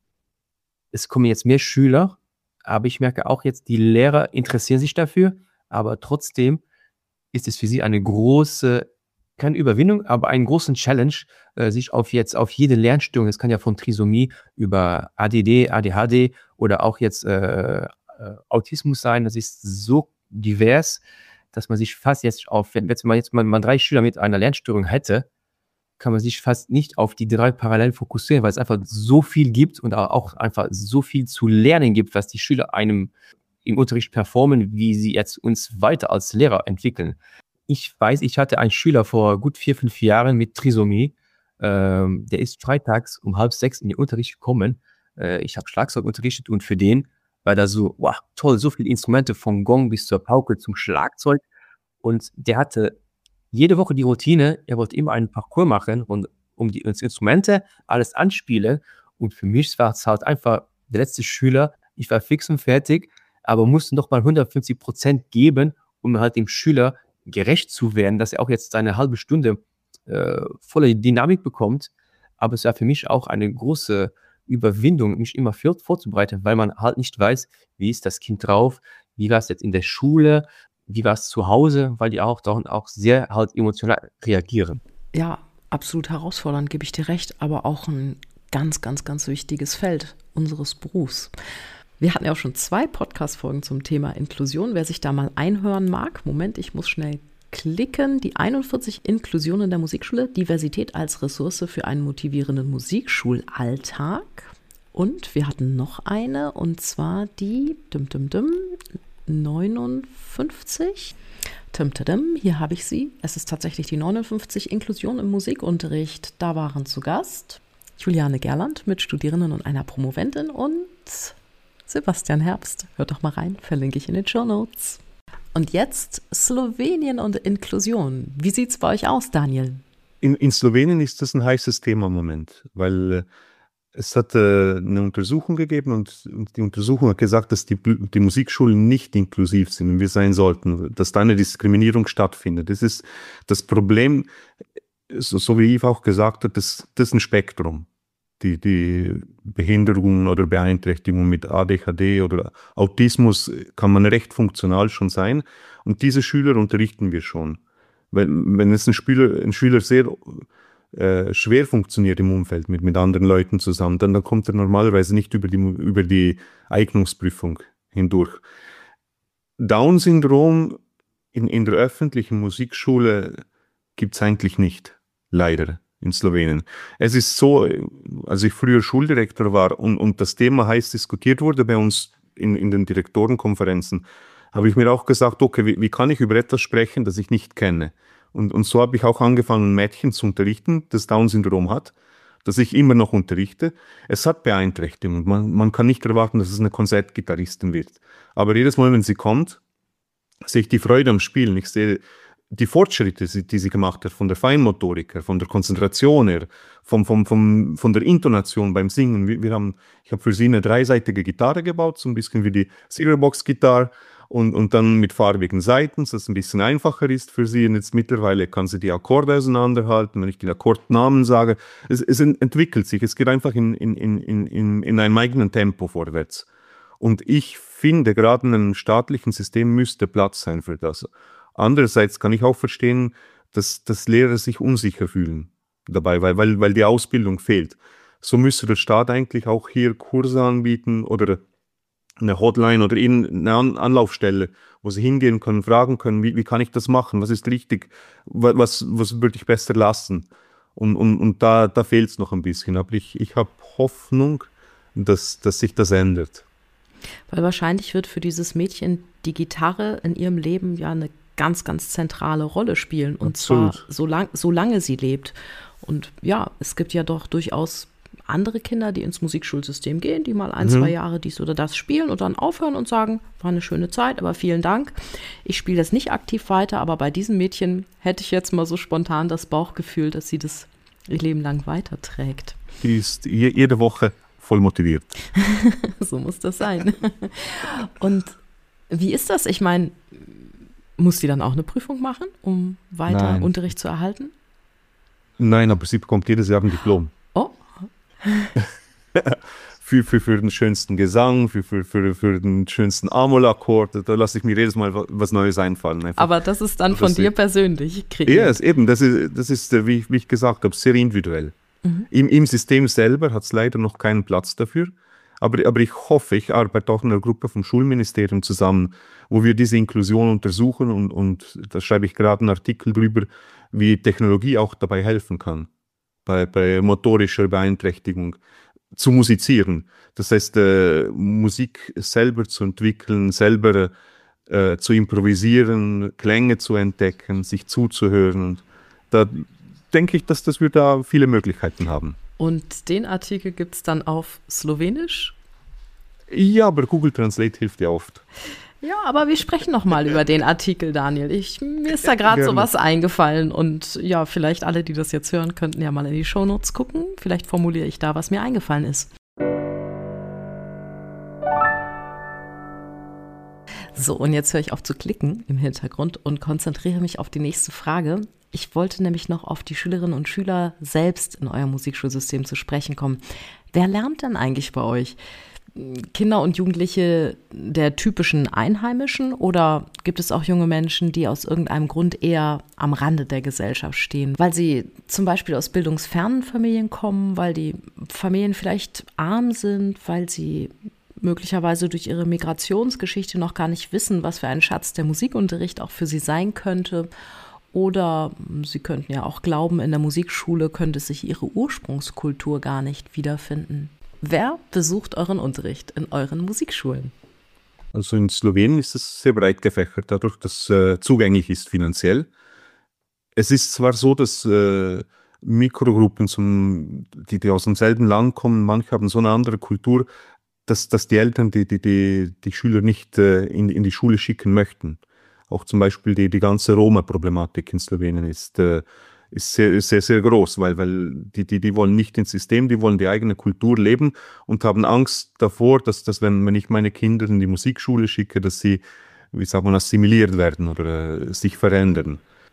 [SPEAKER 3] es kommen jetzt mehr Schüler, aber ich merke auch jetzt, die Lehrer interessieren sich dafür, aber trotzdem ist es für sie eine große, keine Überwindung, aber einen großen Challenge, sich auf jede Lernstörung, das kann ja von Trisomie über ADD, ADHD oder auch jetzt Autismus sein, das ist so divers, dass man sich fast jetzt wenn man jetzt mal 3 Schüler mit einer Lernstörung hätte, kann man sich fast nicht auf die 3 parallel fokussieren, weil es einfach so viel gibt und auch einfach so viel zu lernen gibt, was die Schüler einem im Unterricht performen, wie sie jetzt uns weiter als Lehrer entwickeln. Ich weiß, ich hatte einen Schüler vor gut 4-5 Jahren mit Trisomie, der ist freitags um 5:30 in den Unterricht gekommen. Ich habe Schlagzeug unterrichtet und für den war da so, wow, toll, so viele Instrumente, vom Gong bis zur Pauke zum Schlagzeug. Und der hatte jede Woche die Routine, er wollte immer einen Parcours machen und um die Instrumente alles anspielen. Und für mich war es halt einfach der letzte Schüler. Ich war fix und fertig, aber musste noch mal 150% geben, um halt dem Schüler gerecht zu werden, dass er auch jetzt eine halbe Stunde volle Dynamik bekommt. Aber es war für mich auch eine große Überwindung, mich immer vorzubereiten, weil man halt nicht weiß, wie ist das Kind drauf, wie war es jetzt in der Schule, wie war es zu Hause, weil die auch sehr halt emotional reagieren.
[SPEAKER 1] Ja, absolut herausfordernd, gebe ich dir recht, aber auch ein ganz, ganz, ganz wichtiges Feld unseres Berufs. Wir hatten ja auch schon 2 Podcast-Folgen zum Thema Inklusion. Wer sich da mal einhören mag, Moment, ich muss schnell klicken. Die 41 Inklusion in der Musikschule, Diversität als Ressource für einen motivierenden Musikschulalltag. Und wir hatten noch eine, und zwar die 59. Hier habe ich sie. Es ist tatsächlich die 59 Inklusion im Musikunterricht. Da waren zu Gast Juliane Gerland mit Studierenden und einer Promoventin und Sebastian Herbst. Hört doch mal rein, verlinke ich in den Shownotes. Und jetzt Slowenien und Inklusion. Wie sieht es bei euch aus, Daniel?
[SPEAKER 2] In Slowenien ist das ein heißes Thema im Moment, weil es hat eine Untersuchung gegeben und die Untersuchung hat gesagt, dass die Musikschulen nicht inklusiv sind, wie wir sein sollten, dass da eine Diskriminierung stattfindet. Das ist das Problem, so wie Yves auch gesagt hat, das ist ein Spektrum. die Behinderungen oder Beeinträchtigungen mit ADHD oder Autismus kann man recht funktional schon sein. Und diese Schüler unterrichten wir schon. Wenn es ein Schüler sehr schwer funktioniert im Umfeld mit anderen Leuten zusammen, dann kommt er normalerweise nicht über die Eignungsprüfung hindurch. Down-Syndrom in der öffentlichen Musikschule gibt es eigentlich nicht, leider, in Slowenien. Es ist so, als ich früher Schuldirektor war und das Thema heiß diskutiert wurde bei uns in den Direktorenkonferenzen, habe ich mir auch gesagt, okay, wie kann ich über etwas sprechen, das ich nicht kenne? Und so habe ich auch angefangen, ein Mädchen zu unterrichten, das Down-Syndrom hat, das ich immer noch unterrichte. Es hat Beeinträchtigungen. Man kann nicht erwarten, dass es eine Konzertgitarristin wird. Aber jedes Mal, wenn sie kommt, sehe ich die Freude am Spielen. Ich sehe die Fortschritte, die sie gemacht hat, von der Feinmotorik her, von der Konzentration her, von der Intonation beim Singen. Ich habe für sie eine dreiseitige Gitarre gebaut, so ein bisschen wie die Silverbox-Gitarre. Und dann mit farbigen Saiten, dass es ein bisschen einfacher ist für sie. Und jetzt mittlerweile kann sie die Akkorde auseinanderhalten, wenn ich die Akkordnamen sage. Es entwickelt sich, es geht einfach in einem eigenen Tempo vorwärts. Und ich finde, gerade in einem staatlichen System müsste Platz sein für das. Andererseits kann ich auch verstehen, dass Lehrer sich unsicher fühlen dabei, weil die Ausbildung fehlt. So müsste der Staat eigentlich auch hier Kurse anbieten oder eine Hotline oder eine Anlaufstelle, wo sie hingehen können, fragen können, wie kann ich das machen, was ist richtig, was würde ich besser lassen. Und da fehlt es noch ein bisschen. Aber ich habe Hoffnung, dass sich das ändert.
[SPEAKER 1] Weil wahrscheinlich wird für dieses Mädchen die Gitarre in ihrem Leben ja eine ganz, ganz zentrale Rolle spielen. Und Absolut. Zwar solange sie lebt. Und ja, es gibt ja doch durchaus andere Kinder, die ins Musikschulsystem gehen, die mal 2 Jahre dies oder das spielen und dann aufhören und sagen, war eine schöne Zeit, aber vielen Dank. Ich spiele das nicht aktiv weiter, aber bei diesem Mädchen hätte ich jetzt mal so spontan das Bauchgefühl, dass sie das ihr Leben lang weiterträgt.
[SPEAKER 2] Die ist jede Woche voll motiviert.
[SPEAKER 1] So muss das sein. Und wie ist das? Ich meine, muss sie dann auch eine Prüfung machen, um weiter Unterricht zu erhalten?
[SPEAKER 2] Nein, aber sie bekommt jedes Jahr ein Diplom.
[SPEAKER 1] Oh.
[SPEAKER 2] für den schönsten Gesang, für den schönsten Amol-Akkord, da lasse ich mir jedes Mal was Neues einfallen. Einfach.
[SPEAKER 1] Aber das ist dann von dir persönlich kreiert.
[SPEAKER 2] Ja, eben, das ist wie ich gesagt habe, sehr individuell. Im System selber hat es leider noch keinen Platz dafür, aber ich hoffe, ich arbeite auch in einer Gruppe vom Schulministerium zusammen, wo wir diese Inklusion untersuchen und da schreibe ich gerade einen Artikel drüber, wie Technologie auch dabei helfen kann. Bei motorischer Beeinträchtigung zu musizieren. Das heißt, Musik selber zu entwickeln, selber zu improvisieren, Klänge zu entdecken, sich zuzuhören. Da denke ich, dass wir da viele Möglichkeiten haben.
[SPEAKER 1] Und den Artikel gibt es dann auf Slowenisch?
[SPEAKER 2] Ja, aber Google Translate hilft ja oft.
[SPEAKER 1] Ja, aber wir sprechen noch mal über den Artikel, Daniel. Mir ist da gerade sowas eingefallen und ja, vielleicht alle, die das jetzt hören, könnten ja mal in die Shownotes gucken. Vielleicht formuliere ich da, was mir eingefallen ist. So, und jetzt höre ich auf zu klicken im Hintergrund und konzentriere mich auf die nächste Frage. Ich wollte nämlich noch auf die Schülerinnen und Schüler selbst in eurem Musikschulsystem zu sprechen kommen. Wer lernt denn eigentlich bei euch? Kinder und Jugendliche der typischen Einheimischen oder gibt es auch junge Menschen, die aus irgendeinem Grund eher am Rande der Gesellschaft stehen, weil sie zum Beispiel aus bildungsfernen Familien kommen, weil die Familien vielleicht arm sind, weil sie möglicherweise durch ihre Migrationsgeschichte noch gar nicht wissen, was für ein Schatz der Musikunterricht auch für sie sein könnte. Oder sie könnten ja auch glauben, in der Musikschule könnte sich ihre Ursprungskultur gar nicht wiederfinden. Wer besucht euren Unterricht in euren Musikschulen?
[SPEAKER 2] Also in Slowenien ist es sehr breit gefächert, dadurch, dass es zugänglich ist finanziell. Es ist zwar so, dass Mikrogruppen, die aus demselben Land kommen, manche haben so eine andere Kultur, dass die Eltern die Schüler nicht in die Schule schicken möchten. Auch zum Beispiel die ganze Roma-Problematik in Slowenien ist sehr, sehr, sehr groß, weil die wollen nicht ins System, die wollen die eigene Kultur leben und haben Angst davor, dass wenn ich meine Kinder in die Musikschule schicke, dass sie, wie sagt man, assimiliert werden oder sich verändern.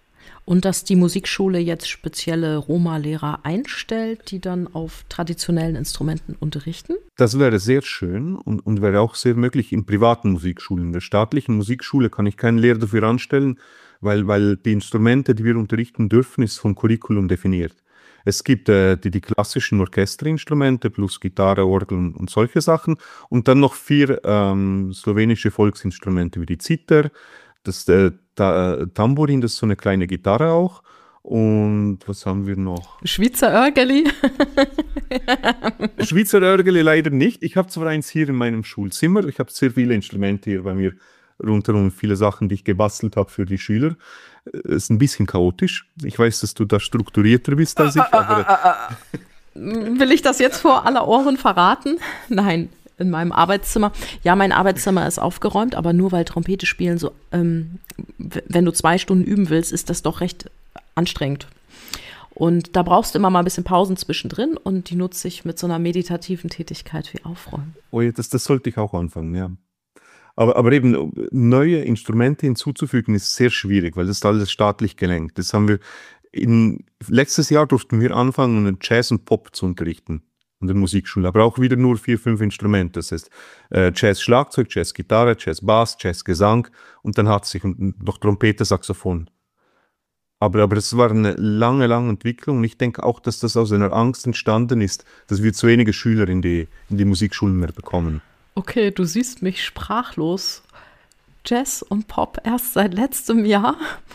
[SPEAKER 1] Und dass die Musikschule jetzt spezielle Roma-Lehrer einstellt, die dann auf traditionellen Instrumenten unterrichten?
[SPEAKER 2] Das wäre sehr schön und wäre auch sehr möglich in privaten Musikschulen. In der staatlichen Musikschule kann ich keinen Lehrer dafür anstellen, weil die Instrumente, die wir unterrichten dürfen, ist vom Curriculum definiert. Es gibt die klassischen Orchesterinstrumente plus Gitarre, Orgel und solche Sachen und dann noch 4 slowenische Volksinstrumente wie die Zither, das Tambourin, das ist so eine kleine Gitarre auch. Und was haben wir noch?
[SPEAKER 1] Schweizer Örgeli?
[SPEAKER 2] Schweizer Örgeli leider nicht. Ich habe zwar eins hier in meinem Schulzimmer. Ich habe sehr viele Instrumente hier bei mir rundherum, viele Sachen, die ich gebastelt habe für die Schüler. Ist ein bisschen chaotisch. Ich weiß, dass du da strukturierter bist als ich. Aber
[SPEAKER 1] Will ich das jetzt vor aller Ohren verraten? Nein. In meinem Arbeitszimmer. Ja, mein Arbeitszimmer ist aufgeräumt, aber nur weil Trompete spielen so, wenn du 2 Stunden üben willst, ist das doch recht anstrengend. Und da brauchst du immer mal ein bisschen Pausen zwischendrin und die nutze ich mit so einer meditativen Tätigkeit wie Aufräumen.
[SPEAKER 2] oh ja, das sollte ich auch anfangen, ja. Aber eben neue Instrumente hinzuzufügen ist sehr schwierig, weil das ist alles staatlich gelenkt. Das haben wir letztes Jahr durften wir anfangen, Jazz und Pop zu unterrichten. In der Musikschule, aber auch wieder nur 4, 5 Instrumente. Das heißt Jazz-Schlagzeug, Jazz-Gitarre, Jazz-Bass, Jazz-Gesang und dann hat sich noch Trompete, Saxophon. Aber es war eine lange Entwicklung und ich denke auch, dass das aus einer Angst entstanden ist, dass wir zu wenige Schüler in die Musikschulen mehr bekommen.
[SPEAKER 1] Okay, du siehst mich sprachlos. Jazz und Pop erst seit letztem Jahr.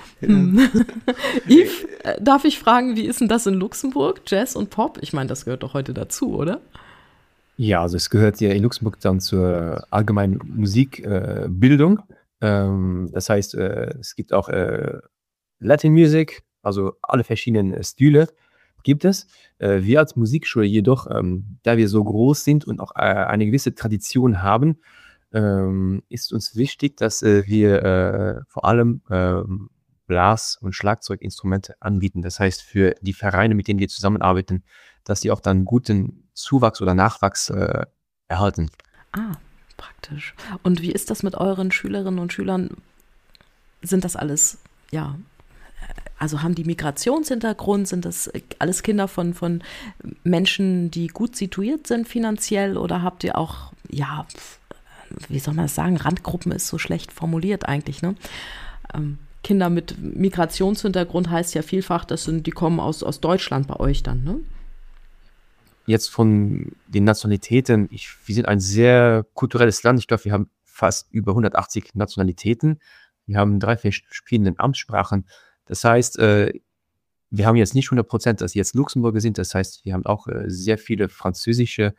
[SPEAKER 1] Yves, darf ich fragen, wie ist denn das in Luxemburg? Jazz und Pop? Ich meine, das gehört doch heute dazu, oder?
[SPEAKER 3] Ja, also es gehört ja in Luxemburg dann zur allgemeinen Musikbildung. Das heißt, es gibt auch Latin Music, also alle verschiedenen Stile gibt es. Wir als Musikschule jedoch, da wir so groß sind und auch eine gewisse Tradition haben, ist uns wichtig, dass wir vor allem Blas- und Schlagzeuginstrumente anbieten. Das heißt, für die Vereine, mit denen wir zusammenarbeiten, dass die auch dann guten Zuwachs oder Nachwachs erhalten.
[SPEAKER 1] Ah, praktisch. Und wie ist das mit euren Schülerinnen und Schülern? Sind das alles, ja, also haben die Migrationshintergrund? Sind das alles Kinder von Menschen, die gut situiert sind finanziell? Oder habt ihr auch, ja, wie soll man das sagen, Randgruppen ist so schlecht formuliert eigentlich, ne? Kinder mit Migrationshintergrund heißt ja vielfach, die kommen aus Deutschland bei euch dann, ne?
[SPEAKER 3] Jetzt von den Nationalitäten, wir sind ein sehr kulturelles Land. Ich glaube, wir haben fast über 180 Nationalitäten. Wir haben 3 verschiedene Amtssprachen. Das heißt, wir haben jetzt nicht 100%, dass jetzt Luxemburger sind. Das heißt, wir haben auch sehr viele französische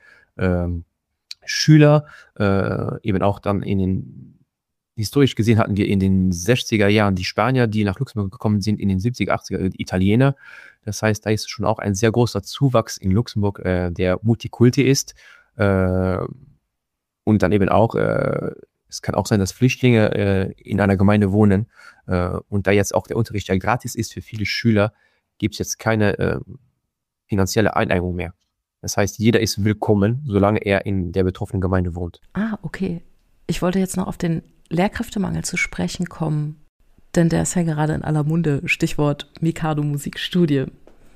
[SPEAKER 3] Schüler, eben auch dann historisch gesehen hatten wir in den 60er Jahren die Spanier, die nach Luxemburg gekommen sind, in den 70er, 80er die Italiener. Das heißt, da ist schon auch ein sehr großer Zuwachs in Luxemburg, der Multikulti ist. Und dann eben auch, es kann auch sein, dass Flüchtlinge in einer Gemeinde wohnen. Und da jetzt auch der Unterricht ja gratis ist für viele Schüler, gibt es jetzt keine finanzielle Eineignung mehr. Das heißt, jeder ist willkommen, solange er in der betroffenen Gemeinde wohnt.
[SPEAKER 1] Ah, okay. Ich wollte jetzt noch auf den Lehrkräftemangel zu sprechen kommen, denn der ist ja gerade in aller Munde, Stichwort Mikado Musikstudie.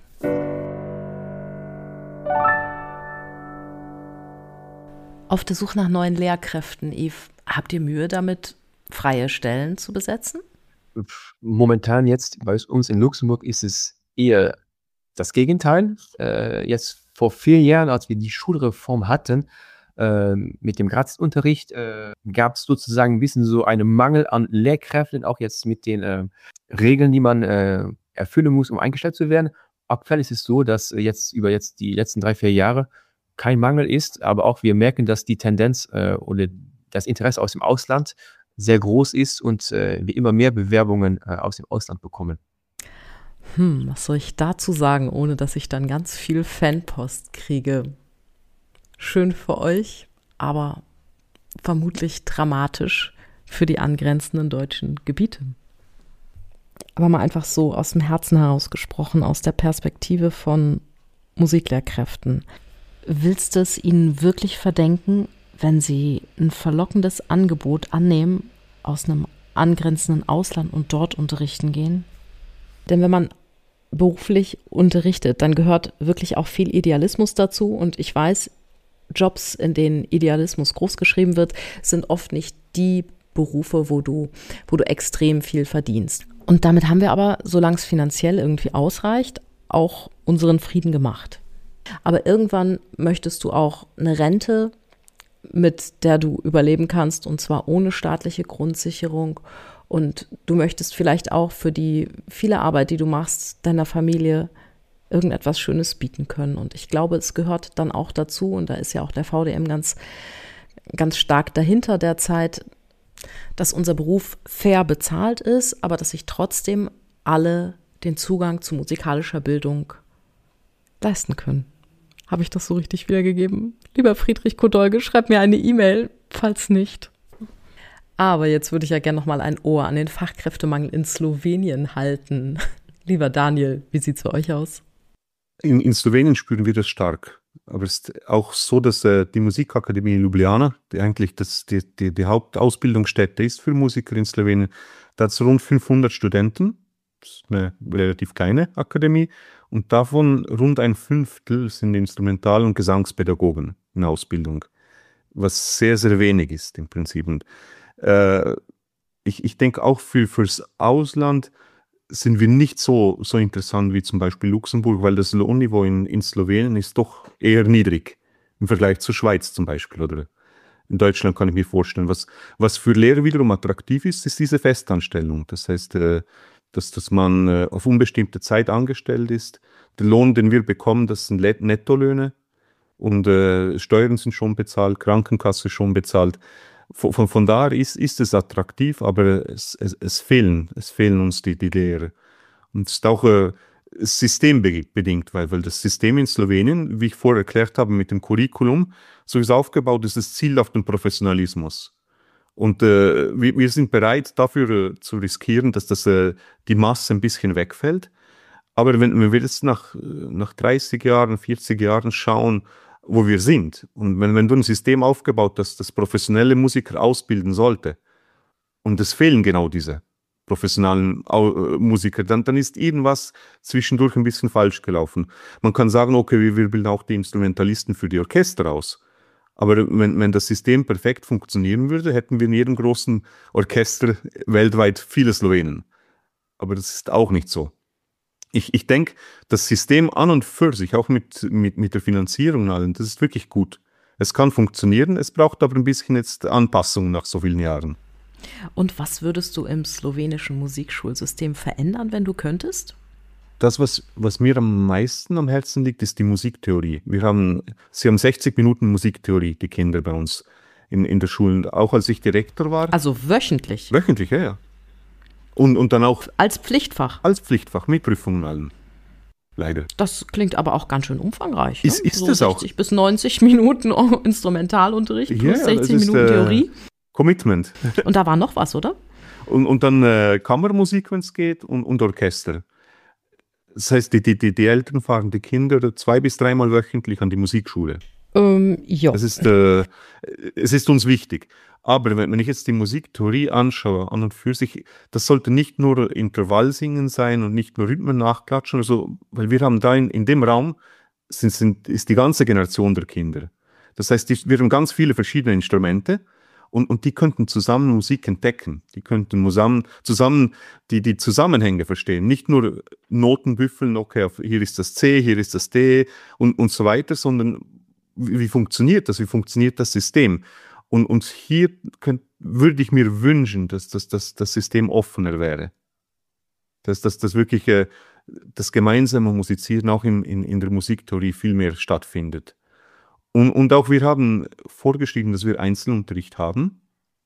[SPEAKER 1] Auf der Suche nach neuen Lehrkräften, Yves, habt ihr Mühe damit, freie Stellen zu besetzen?
[SPEAKER 3] Momentan jetzt bei uns in Luxemburg ist es eher das Gegenteil. Jetzt vor 4 Jahren, als wir die Schulreform hatten, mit dem Gratisunterricht, gab es sozusagen ein bisschen so einen Mangel an Lehrkräften, auch jetzt mit den Regeln, die man erfüllen muss, um eingestellt zu werden. Aktuell ist es so, dass jetzt über die letzten 3, 4 Jahre kein Mangel ist, aber auch wir merken, dass die Tendenz oder das Interesse aus dem Ausland sehr groß ist und wir immer mehr Bewerbungen aus dem Ausland bekommen.
[SPEAKER 1] Was soll ich dazu sagen, ohne dass ich dann ganz viel Fanpost kriege? Schön für euch, aber vermutlich dramatisch für die angrenzenden deutschen Gebiete. Aber mal einfach so aus dem Herzen heraus gesprochen, aus der Perspektive von Musiklehrkräften. Willst du es ihnen wirklich verdenken, wenn sie ein verlockendes Angebot annehmen, aus einem angrenzenden Ausland und dort unterrichten gehen? Denn wenn man beruflich unterrichtet, dann gehört wirklich auch viel Idealismus dazu. Und ich weiß, Jobs, in denen Idealismus großgeschrieben wird, sind oft nicht die Berufe, wo du extrem viel verdienst. Und damit haben wir aber, solange es finanziell irgendwie ausreicht, auch unseren Frieden gemacht. Aber irgendwann möchtest du auch eine Rente, mit der du überleben kannst, und zwar ohne staatliche Grundsicherung. Und du möchtest vielleicht auch für die viele Arbeit, die du machst, deiner Familie irgendetwas Schönes bieten können. Und ich glaube, es gehört dann auch dazu, und da ist ja auch der VDM ganz, ganz stark dahinter derzeit, dass unser Beruf fair bezahlt ist, aber dass sich trotzdem alle den Zugang zu musikalischer Bildung leisten können. Habe ich das so richtig wiedergegeben? Lieber Friedrich Kodolge, schreib mir eine E-Mail, falls nicht. Aber jetzt würde ich ja gerne noch mal ein Ohr an den Fachkräftemangel in Slowenien halten. Lieber Daniel, wie sieht es bei euch aus?
[SPEAKER 2] In Slowenien spüren wir das stark. Aber es ist auch so, dass die Musikakademie Ljubljana, die eigentlich die Hauptausbildungsstätte ist für Musiker in Slowenien, da hat es rund 500 Studenten. Das ist eine relativ kleine Akademie. Und davon rund ein Fünftel sind Instrumental- und Gesangspädagogen in Ausbildung. Was sehr, sehr wenig ist im Prinzip. Und ich denke auch fürs Ausland sind wir nicht so interessant wie zum Beispiel Luxemburg, weil das Lohnniveau in Slowenien ist doch eher niedrig im Vergleich zur Schweiz zum Beispiel. Oder in Deutschland kann ich mir vorstellen. Was für Lehrer wiederum attraktiv ist, ist diese Festanstellung. Das heißt, dass man auf unbestimmte Zeit angestellt ist. Der Lohn, den wir bekommen, das sind Nettolöhne und Steuern sind schon bezahlt, Krankenkasse schon bezahlt. Von daher ist es attraktiv, aber es fehlen uns die Lehrer. Und es ist auch systembedingt, weil das System in Slowenien, wie ich vorher erklärt habe mit dem Curriculum, so ist aufgebaut, ist das Ziel auf den Professionalismus. Und wir sind bereit, dafür zu riskieren, dass die Masse ein bisschen wegfällt. Aber wenn wir jetzt nach 30 Jahren, 40 Jahren schauen, wo wir sind, und wenn du ein System aufgebaut hast, das professionelle Musiker ausbilden sollte, und es fehlen genau diese professionellen Musiker, dann ist irgendwas zwischendurch ein bisschen falsch gelaufen. Man kann sagen, okay, wir bilden auch die Instrumentalisten für die Orchester aus. Aber wenn das System perfekt funktionieren würde, hätten wir in jedem großen Orchester weltweit viele Slowenen. Aber das ist auch nicht so. Ich denke, das System an und für sich, auch mit der Finanzierung und allem, das ist wirklich gut. Es kann funktionieren, es braucht aber ein bisschen jetzt Anpassung nach so vielen Jahren.
[SPEAKER 1] Und was würdest du im slowenischen Musikschulsystem verändern, wenn du könntest?
[SPEAKER 2] Das, was mir am meisten am Herzen liegt, ist die Musiktheorie. Sie haben 60 Minuten Musiktheorie, die Kinder bei uns in der Schule. Auch als ich Direktor war.
[SPEAKER 1] Also wöchentlich?
[SPEAKER 2] Wöchentlich, ja. Und dann auch
[SPEAKER 1] als Pflichtfach?
[SPEAKER 2] Als Pflichtfach, mit Prüfungen allen. Leider.
[SPEAKER 1] Das klingt aber auch ganz schön umfangreich. Ne?
[SPEAKER 2] Ist so es auch.
[SPEAKER 1] 60 bis 90 Minuten Instrumentalunterricht plus 60 Minuten Theorie.
[SPEAKER 2] Commitment.
[SPEAKER 1] Und da war noch was, oder?
[SPEAKER 2] Und dann Kammermusik, wenn es geht, und Orchester. Das heißt, die Eltern fahren die Kinder 2- bis 3-mal wöchentlich an die Musikschule.
[SPEAKER 1] Ja.
[SPEAKER 2] Es ist uns wichtig. Aber wenn ich jetzt die Musiktheorie anschaue, an und für sich, das sollte nicht nur Intervallsingen sein und nicht nur Rhythmen nachklatschen, weil wir haben da in dem Raum ist die ganze Generation der Kinder. Das heißt, wir haben ganz viele verschiedene Instrumente und die könnten zusammen Musik entdecken. Die könnten zusammen die Zusammenhänge verstehen. Nicht nur Noten büffeln, okay, hier ist das C, hier ist das D und so weiter, sondern wie funktioniert das? Wie funktioniert das System? Und hier würde ich mir wünschen, dass das System offener wäre. Dass wirklich das gemeinsame Musizieren auch in der Musiktheorie viel mehr stattfindet. Und auch wir haben vorgeschrieben, dass wir Einzelunterricht haben.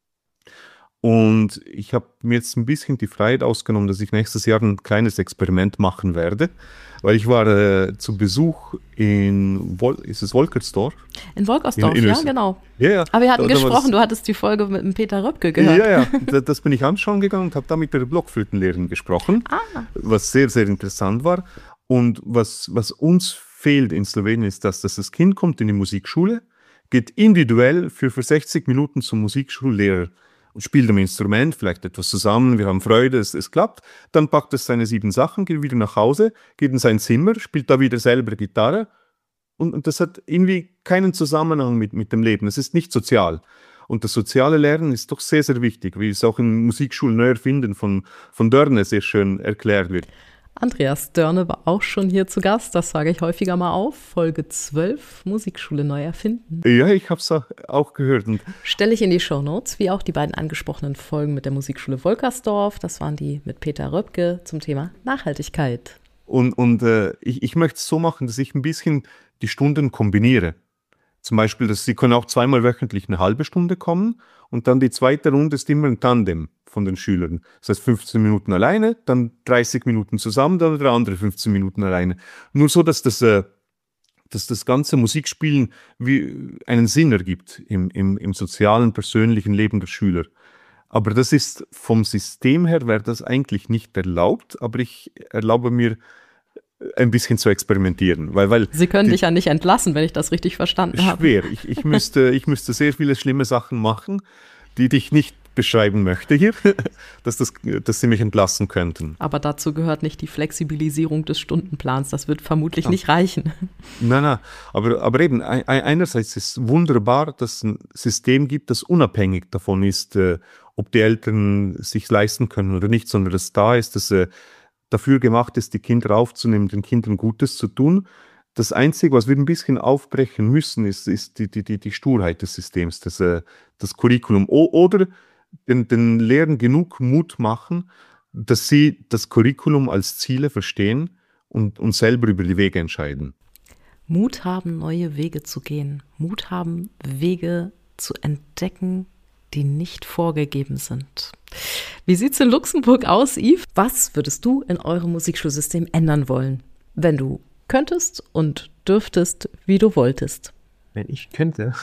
[SPEAKER 2] Und ich habe mir jetzt ein bisschen die Freiheit ausgenommen, dass ich nächstes Jahr ein kleines Experiment machen werde. Weil ich war zu Besuch ist es Wolkersdorf?
[SPEAKER 1] In Wolkersdorf, ja, genau.
[SPEAKER 2] Ja.
[SPEAKER 1] Aber wir hatten gesprochen, du hattest die Folge mit dem Peter Röpke gehört.
[SPEAKER 2] Ja, das bin ich anschauen gegangen und habe da mit der Blockflötenlehrerin gesprochen, was sehr, sehr interessant war. Und was uns fehlt in Slowenien ist, dass das Kind kommt in die Musikschule, geht individuell für 60 Minuten zum Musikschullehrer und spielt am Instrument, vielleicht etwas zusammen, wir haben Freude, es klappt. Dann packt er seine 7 Sachen, geht wieder nach Hause, geht in sein Zimmer, spielt da wieder selber Gitarre. Und das hat irgendwie keinen Zusammenhang mit dem Leben. Es ist nicht sozial. Und das soziale Lernen ist doch sehr, sehr wichtig, wie es auch in Musikschulen Neuerfinden von Dörne sehr schön erklärt wird.
[SPEAKER 1] Andreas Dörne war auch schon hier zu Gast, das sage ich häufiger mal auf. Folge 12, Musikschule neu erfinden.
[SPEAKER 2] Ja, ich habe es auch gehört.
[SPEAKER 1] Stelle ich in die Shownotes, wie auch die beiden angesprochenen Folgen mit der Musikschule Wolkersdorf. Das waren die mit Peter Röpke zum Thema Nachhaltigkeit.
[SPEAKER 2] Und ich möchte es so machen, dass ich ein bisschen die Stunden kombiniere. Zum Beispiel, Sie können auch 2-mal wöchentlich eine halbe Stunde kommen und dann die zweite Runde ist immer ein Tandem von den Schülern. Das heißt 15 Minuten alleine, dann 30 Minuten zusammen, dann der andere 15 Minuten alleine. Nur so, dass das ganze Musikspielen wie einen Sinn ergibt im sozialen, persönlichen Leben der Schüler. Aber das ist vom System her, wäre das eigentlich nicht erlaubt, aber ich erlaube mir, ein bisschen zu experimentieren. Weil
[SPEAKER 1] Sie können dich ja nicht entlassen, wenn ich das richtig verstanden habe.
[SPEAKER 2] Schwer. Ich müsste sehr viele schlimme Sachen machen, die ich nicht beschreiben möchte hier, dass Sie mich entlassen könnten.
[SPEAKER 1] Aber dazu gehört nicht die Flexibilisierung des Stundenplans. Das wird vermutlich nicht reichen.
[SPEAKER 2] Nein, aber eben, einerseits ist es wunderbar, dass es ein System gibt, das unabhängig davon ist, ob die Eltern sich leisten können oder nicht, sondern dass da ist, dass dafür gemacht ist, die Kinder aufzunehmen, den Kindern Gutes zu tun. Das Einzige, was wir ein bisschen aufbrechen müssen, ist die Sturheit des Systems, das Curriculum. Oder den Lehrern genug Mut machen, dass sie das Curriculum als Ziele verstehen und selber über die Wege entscheiden.
[SPEAKER 1] Mut haben, neue Wege zu gehen. Mut haben, Wege zu entdecken, die nicht vorgegeben sind. Wie sieht es in Luxemburg aus, Yves? Was würdest du in eurem Musikschulsystem ändern wollen, wenn du könntest und dürftest, wie du wolltest?
[SPEAKER 3] Wenn ich könnte,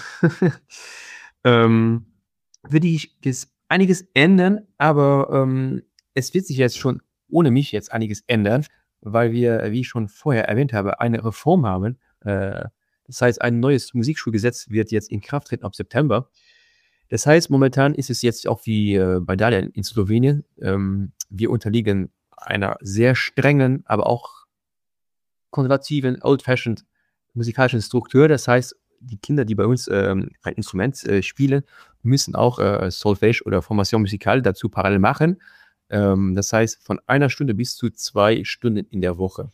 [SPEAKER 3] würde ich einiges ändern, aber es wird sich jetzt schon ohne mich jetzt einiges ändern, weil wir, wie ich schon vorher erwähnt habe, eine Reform haben. Das heißt, ein neues Musikschulgesetz wird jetzt in Kraft treten ab September. Das heißt, momentan ist es jetzt auch wie bei Dalian in Slowenien. Wir unterliegen einer sehr strengen, aber auch konservativen, old-fashioned musikalischen Struktur. Das heißt, die Kinder, die bei uns ein Instrument spielen, müssen auch Solfège oder Formation musicale dazu parallel machen. Das heißt, von 1 Stunde bis zu 2 Stunden in der Woche.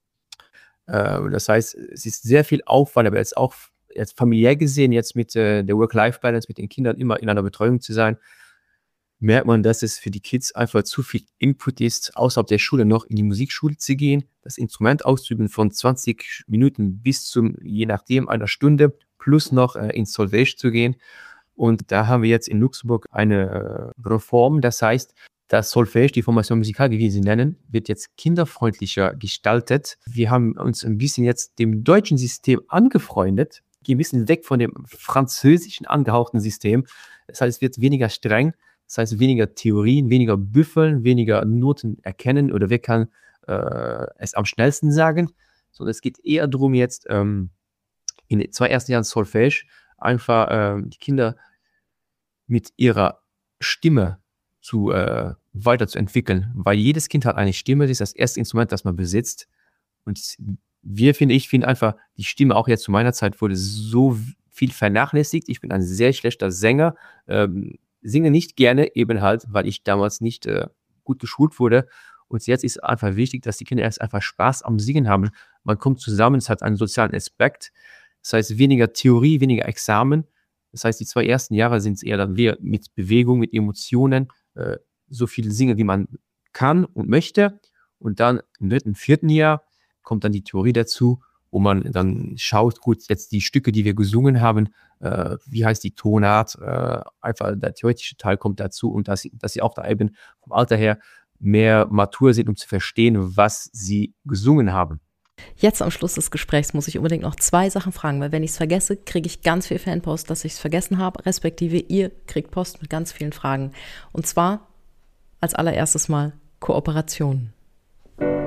[SPEAKER 3] Das heißt, es ist sehr viel Aufwand, aber jetzt auch jetzt familiär gesehen, jetzt mit der Work-Life-Balance, mit den Kindern immer in einer Betreuung zu sein, merkt man, dass es für die Kids einfach zu viel Input ist, außerhalb der Schule noch in die Musikschule zu gehen, das Instrument auszuüben von 20 Minuten bis zum, je nachdem, 1 Stunde, plus noch ins Solfège zu gehen. Und da haben wir jetzt in Luxemburg eine Reform, das heißt, das Solfège, die Formation musicale, wie wir sie nennen, wird jetzt kinderfreundlicher gestaltet. Wir haben uns ein bisschen jetzt dem deutschen System angefreundet, gehen ein bisschen weg von dem französischen angehauchten System. Das heißt, es wird weniger streng, das heißt weniger Theorien, weniger büffeln, weniger Noten erkennen oder wer kann es am schnellsten sagen. Sondern es geht eher darum, jetzt in den 2 ersten Jahren Solfège einfach die Kinder mit ihrer Stimme weiterzuentwickeln, weil jedes Kind hat eine Stimme, das ist das erste Instrument, das man besitzt. Und ich finde einfach, die Stimme auch jetzt zu meiner Zeit wurde so viel vernachlässigt. Ich bin ein sehr schlechter Sänger, singe nicht gerne, eben halt, weil ich damals nicht gut geschult wurde. Und jetzt ist einfach wichtig, dass die Kinder erst einfach Spaß am Singen haben. Man kommt zusammen, es hat einen sozialen Aspekt. Das heißt, weniger Theorie, weniger Examen. Das heißt, die 2 ersten Jahre sind es eher dann mit Bewegung, mit Emotionen, so viel singen, wie man kann und möchte. Und dann im 3., 4. Jahr kommt dann die Theorie dazu, wo man dann schaut, gut, jetzt die Stücke, die wir gesungen haben, wie heißt die Tonart, einfach der theoretische Teil kommt dazu und dass sie auch da eben vom Alter her mehr matur sind, um zu verstehen, was sie gesungen haben.
[SPEAKER 1] Jetzt am Schluss des Gesprächs muss ich unbedingt noch 2 Sachen fragen, weil wenn ich es vergesse, kriege ich ganz viel Fanpost, dass ich es vergessen habe, respektive ihr kriegt Post mit ganz vielen Fragen. Und zwar als allererstes mal Kooperation.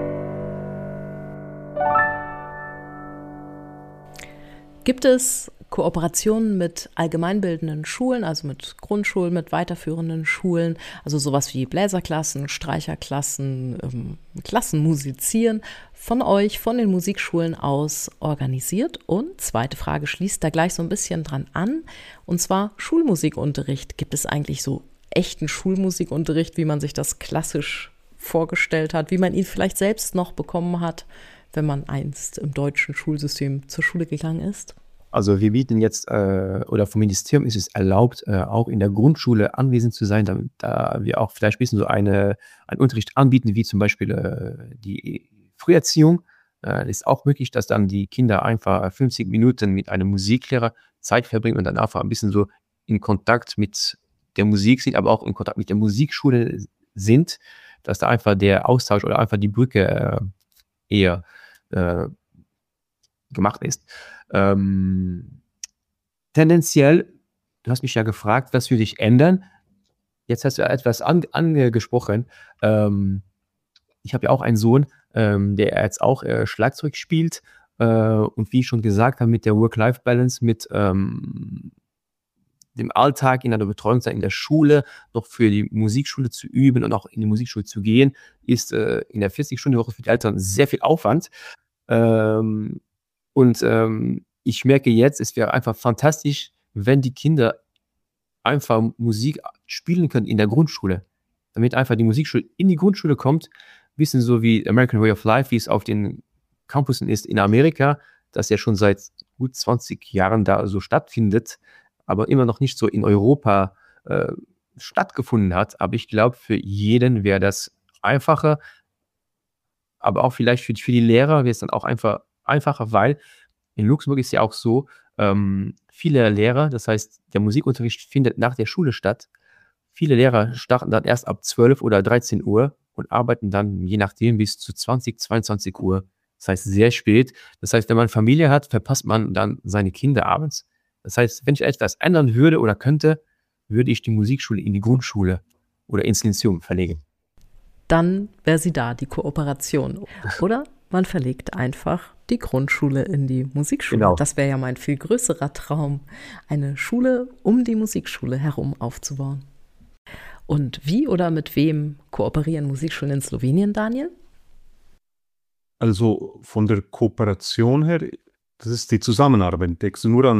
[SPEAKER 1] Gibt es Kooperationen mit allgemeinbildenden Schulen, also mit Grundschulen, mit weiterführenden Schulen, also sowas wie Bläserklassen, Streicherklassen, Klassenmusizieren von euch, von den Musikschulen aus organisiert. Und zweite Frage schließt da gleich so ein bisschen dran an, und zwar Schulmusikunterricht. Gibt es eigentlich so echten Schulmusikunterricht, wie man sich das klassisch vorgestellt hat, wie man ihn vielleicht selbst noch bekommen hat, wenn man einst im deutschen Schulsystem zur Schule gegangen ist?
[SPEAKER 3] Also wir bieten jetzt, oder vom Ministerium ist es erlaubt, auch in der Grundschule anwesend zu sein, da wir auch vielleicht ein bisschen so einen Unterricht anbieten, wie zum Beispiel die Früherziehung. Ist auch möglich, dass dann die Kinder einfach 50 Minuten mit einem Musiklehrer Zeit verbringen und dann einfach ein bisschen so in Kontakt mit der Musik sind, aber auch in Kontakt mit der Musikschule sind, dass da einfach der Austausch oder einfach die Brücke eher gemacht ist. Tendenziell, du hast mich ja gefragt, was würde ich ändern? Jetzt hast du etwas angesprochen. Ich habe ja auch einen Sohn, der jetzt auch Schlagzeug spielt und wie ich schon gesagt habe, mit der Work-Life-Balance, mit dem Alltag in einer Betreuungszeit in der Schule noch für die Musikschule zu üben und auch in die Musikschule zu gehen, ist in der 40-Stunden-Woche für die Eltern sehr viel Aufwand. Ich merke jetzt, es wäre einfach fantastisch, wenn die Kinder einfach Musik spielen können in der Grundschule, damit einfach die Musikschule in die Grundschule kommt, ein bisschen so wie American Way of Life, wie es auf den Campussen ist in Amerika, das ja schon seit gut 20 Jahren da so stattfindet, aber immer noch nicht so in Europa stattgefunden hat. Aber ich glaube, für jeden wäre das einfacher, aber auch vielleicht für die Lehrer wäre es dann auch einfacher, weil in Luxemburg ist ja auch so, viele Lehrer, das heißt, der Musikunterricht findet nach der Schule statt. Viele Lehrer starten dann erst ab 12 oder 13 Uhr und arbeiten dann, je nachdem, bis zu 20, 22 Uhr. Das heißt, sehr spät. Das heißt, wenn man Familie hat, verpasst man dann seine Kinder abends. Das heißt, wenn ich etwas ändern würde oder könnte, würde ich die Musikschule in die Grundschule oder ins Lyzeum verlegen.
[SPEAKER 1] Dann wäre sie da, die Kooperation. Oder man verlegt einfach die Grundschule in die Musikschule.
[SPEAKER 3] Genau.
[SPEAKER 1] Das wäre ja mein viel größerer Traum, eine Schule um die Musikschule herum aufzubauen. Und wie oder mit wem kooperieren Musikschulen in Slowenien, Daniel?
[SPEAKER 2] Also von der Kooperation her, das ist die Zusammenarbeit. Denkst du nur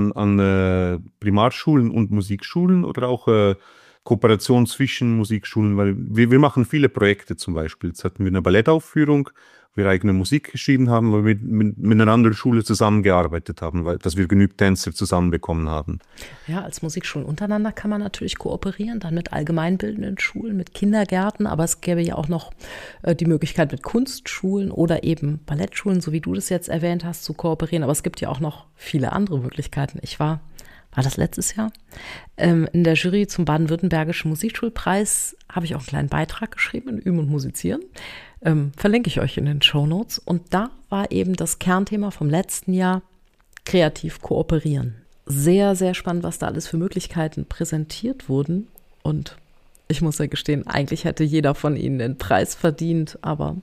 [SPEAKER 2] an Primarschulen und Musikschulen oder auch Kooperation zwischen Musikschulen? Weil wir machen viele Projekte zum Beispiel. Jetzt hatten wir eine Ballettaufführung, wo wir eigene Musik geschrieben haben, weil wir mit einer anderen Schule zusammengearbeitet haben, dass wir genügend Tänzer zusammenbekommen haben.
[SPEAKER 1] Ja, als Musikschulen untereinander kann man natürlich kooperieren, dann mit allgemeinbildenden Schulen, mit Kindergärten, aber es gäbe ja auch noch die Möglichkeit mit Kunstschulen oder eben Ballettschulen, so wie du das jetzt erwähnt hast, zu kooperieren. Aber es gibt ja auch noch viele andere Möglichkeiten. Ich war das letztes Jahr? In der Jury zum Baden-Württembergischen Musikschulpreis habe ich auch einen kleinen Beitrag geschrieben in Üben und Musizieren. Verlinke ich euch in den Shownotes. Und da war eben das Kernthema vom letzten Jahr kreativ kooperieren. Sehr, sehr spannend, was da alles für Möglichkeiten präsentiert wurden. Und ich muss ja gestehen, eigentlich hätte jeder von ihnen den Preis verdient, aber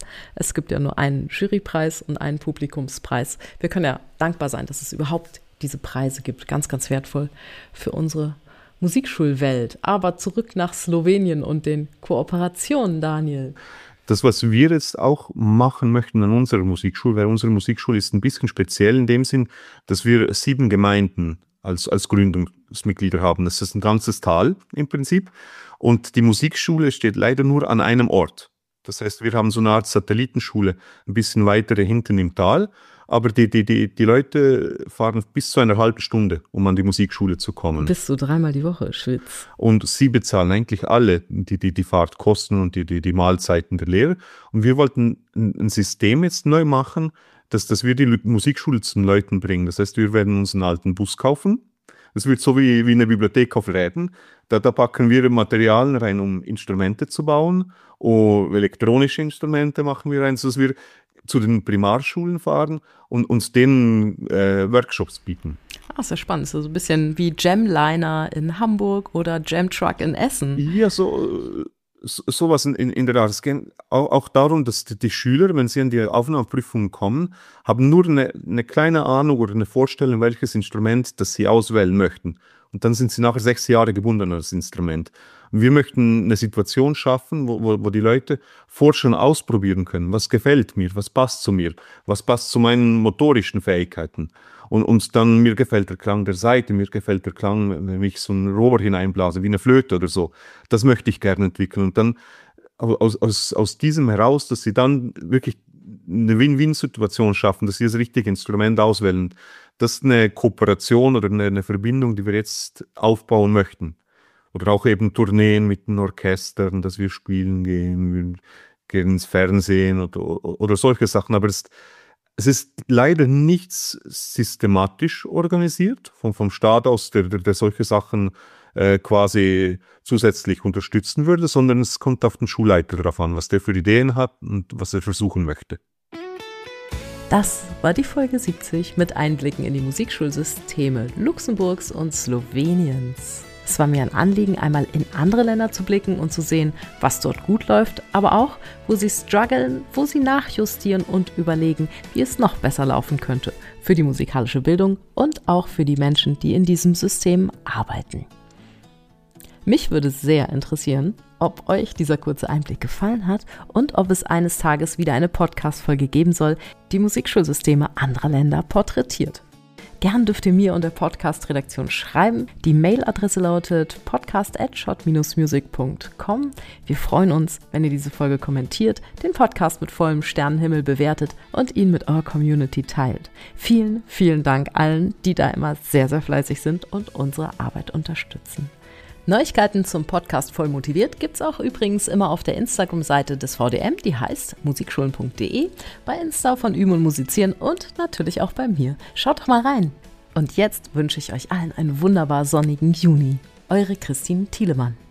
[SPEAKER 1] es gibt ja nur einen Jurypreis und einen Publikumspreis. Wir können ja dankbar sein, dass es überhaupt diese Preise gibt. Ganz, ganz wertvoll für unsere Musikschulwelt. Aber zurück nach Slowenien und den Kooperationen, Daniel.
[SPEAKER 2] Das, was wir jetzt auch machen möchten an unserer Musikschule, weil unsere Musikschule ist ein bisschen speziell in dem Sinn, dass wir 7 Gemeinden als Gründungsmitglieder haben. Das ist ein ganzes Tal im Prinzip. Und die Musikschule steht leider nur an einem Ort. Das heißt, wir haben so eine Art Satellitenschule ein bisschen weiter hinten im Tal. Aber die Leute fahren bis zu einer halben Stunde, um an die Musikschule zu kommen.
[SPEAKER 1] Bis zu 3-mal die Woche, Schwitz.
[SPEAKER 2] Und sie bezahlen eigentlich alle die Fahrtkosten und die Mahlzeiten der Lehrer. Und wir wollten ein System jetzt neu machen, dass wir die Musikschule zu den Leuten bringen. Das heißt, wir werden uns einen alten Bus kaufen. Das wird so wie eine Bibliothek auf Rädern. Da packen wir Materialien rein, um Instrumente zu bauen. Und elektronische Instrumente machen wir rein, sodass wir zu den Primarschulen fahren und uns denen Workshops bieten.
[SPEAKER 1] Ah, sehr spannend. So ein bisschen wie Jamliner in Hamburg oder Jamtruck in Essen.
[SPEAKER 2] Ja, so sowas in der Art. Es geht auch darum, dass die Schüler, wenn sie an die Aufnahmeprüfungen kommen, haben nur eine kleine Ahnung oder eine Vorstellung, welches Instrument das sie auswählen möchten. Und dann sind sie nachher 6 Jahre gebunden an das Instrument. Und wir möchten eine Situation schaffen, wo die Leute schon ausprobieren können. Was gefällt mir? Was passt zu mir? Was passt zu meinen motorischen Fähigkeiten? Und dann, mir gefällt der Klang der Saite, mir gefällt der Klang, wenn ich so ein Rohr hineinblase, wie eine Flöte oder so. Das möchte ich gerne entwickeln. Und dann aus diesem heraus, dass sie dann wirklich eine Win-Win-Situation schaffen, dass sie das richtige Instrument auswählen. Das ist eine Kooperation oder eine Verbindung, die wir jetzt aufbauen möchten. Oder auch eben Tourneen mit den Orchestern, dass wir spielen gehen, wir gehen ins Fernsehen oder solche Sachen. Aber es ist leider nichts systematisch organisiert vom Staat aus, der solche Sachen quasi zusätzlich unterstützen würde, sondern es kommt auf den Schulleiter drauf an, was der für Ideen hat und was er versuchen möchte.
[SPEAKER 1] Das war die Folge 70 mit Einblicken in die Musikschulsysteme Luxemburgs und Sloweniens. Es war mir ein Anliegen, einmal in andere Länder zu blicken und zu sehen, was dort gut läuft, aber auch, wo sie strugglen, wo sie nachjustieren und überlegen, wie es noch besser laufen könnte für die musikalische Bildung und auch für die Menschen, die in diesem System arbeiten. Mich würde sehr interessieren, ob euch dieser kurze Einblick gefallen hat und ob es eines Tages wieder eine Podcast-Folge geben soll, die Musikschulsysteme anderer Länder porträtiert. Gern dürft ihr mir und der Podcast-Redaktion schreiben. Die Mailadresse lautet podcast@shot-music.com. Wir freuen uns, wenn ihr diese Folge kommentiert, den Podcast mit vollem Sternenhimmel bewertet und ihn mit eurer Community teilt. Vielen, vielen Dank allen, die da immer sehr, sehr fleißig sind und unsere Arbeit unterstützen. Neuigkeiten zum Podcast Voll motiviert gibt's auch übrigens immer auf der Instagram-Seite des VDM, die heißt musikschulen.de, bei Insta von Üben und Musizieren und natürlich auch bei mir. Schaut doch mal rein. Und jetzt wünsche ich euch allen einen wunderbar sonnigen Juni. Eure Christine Thielemann.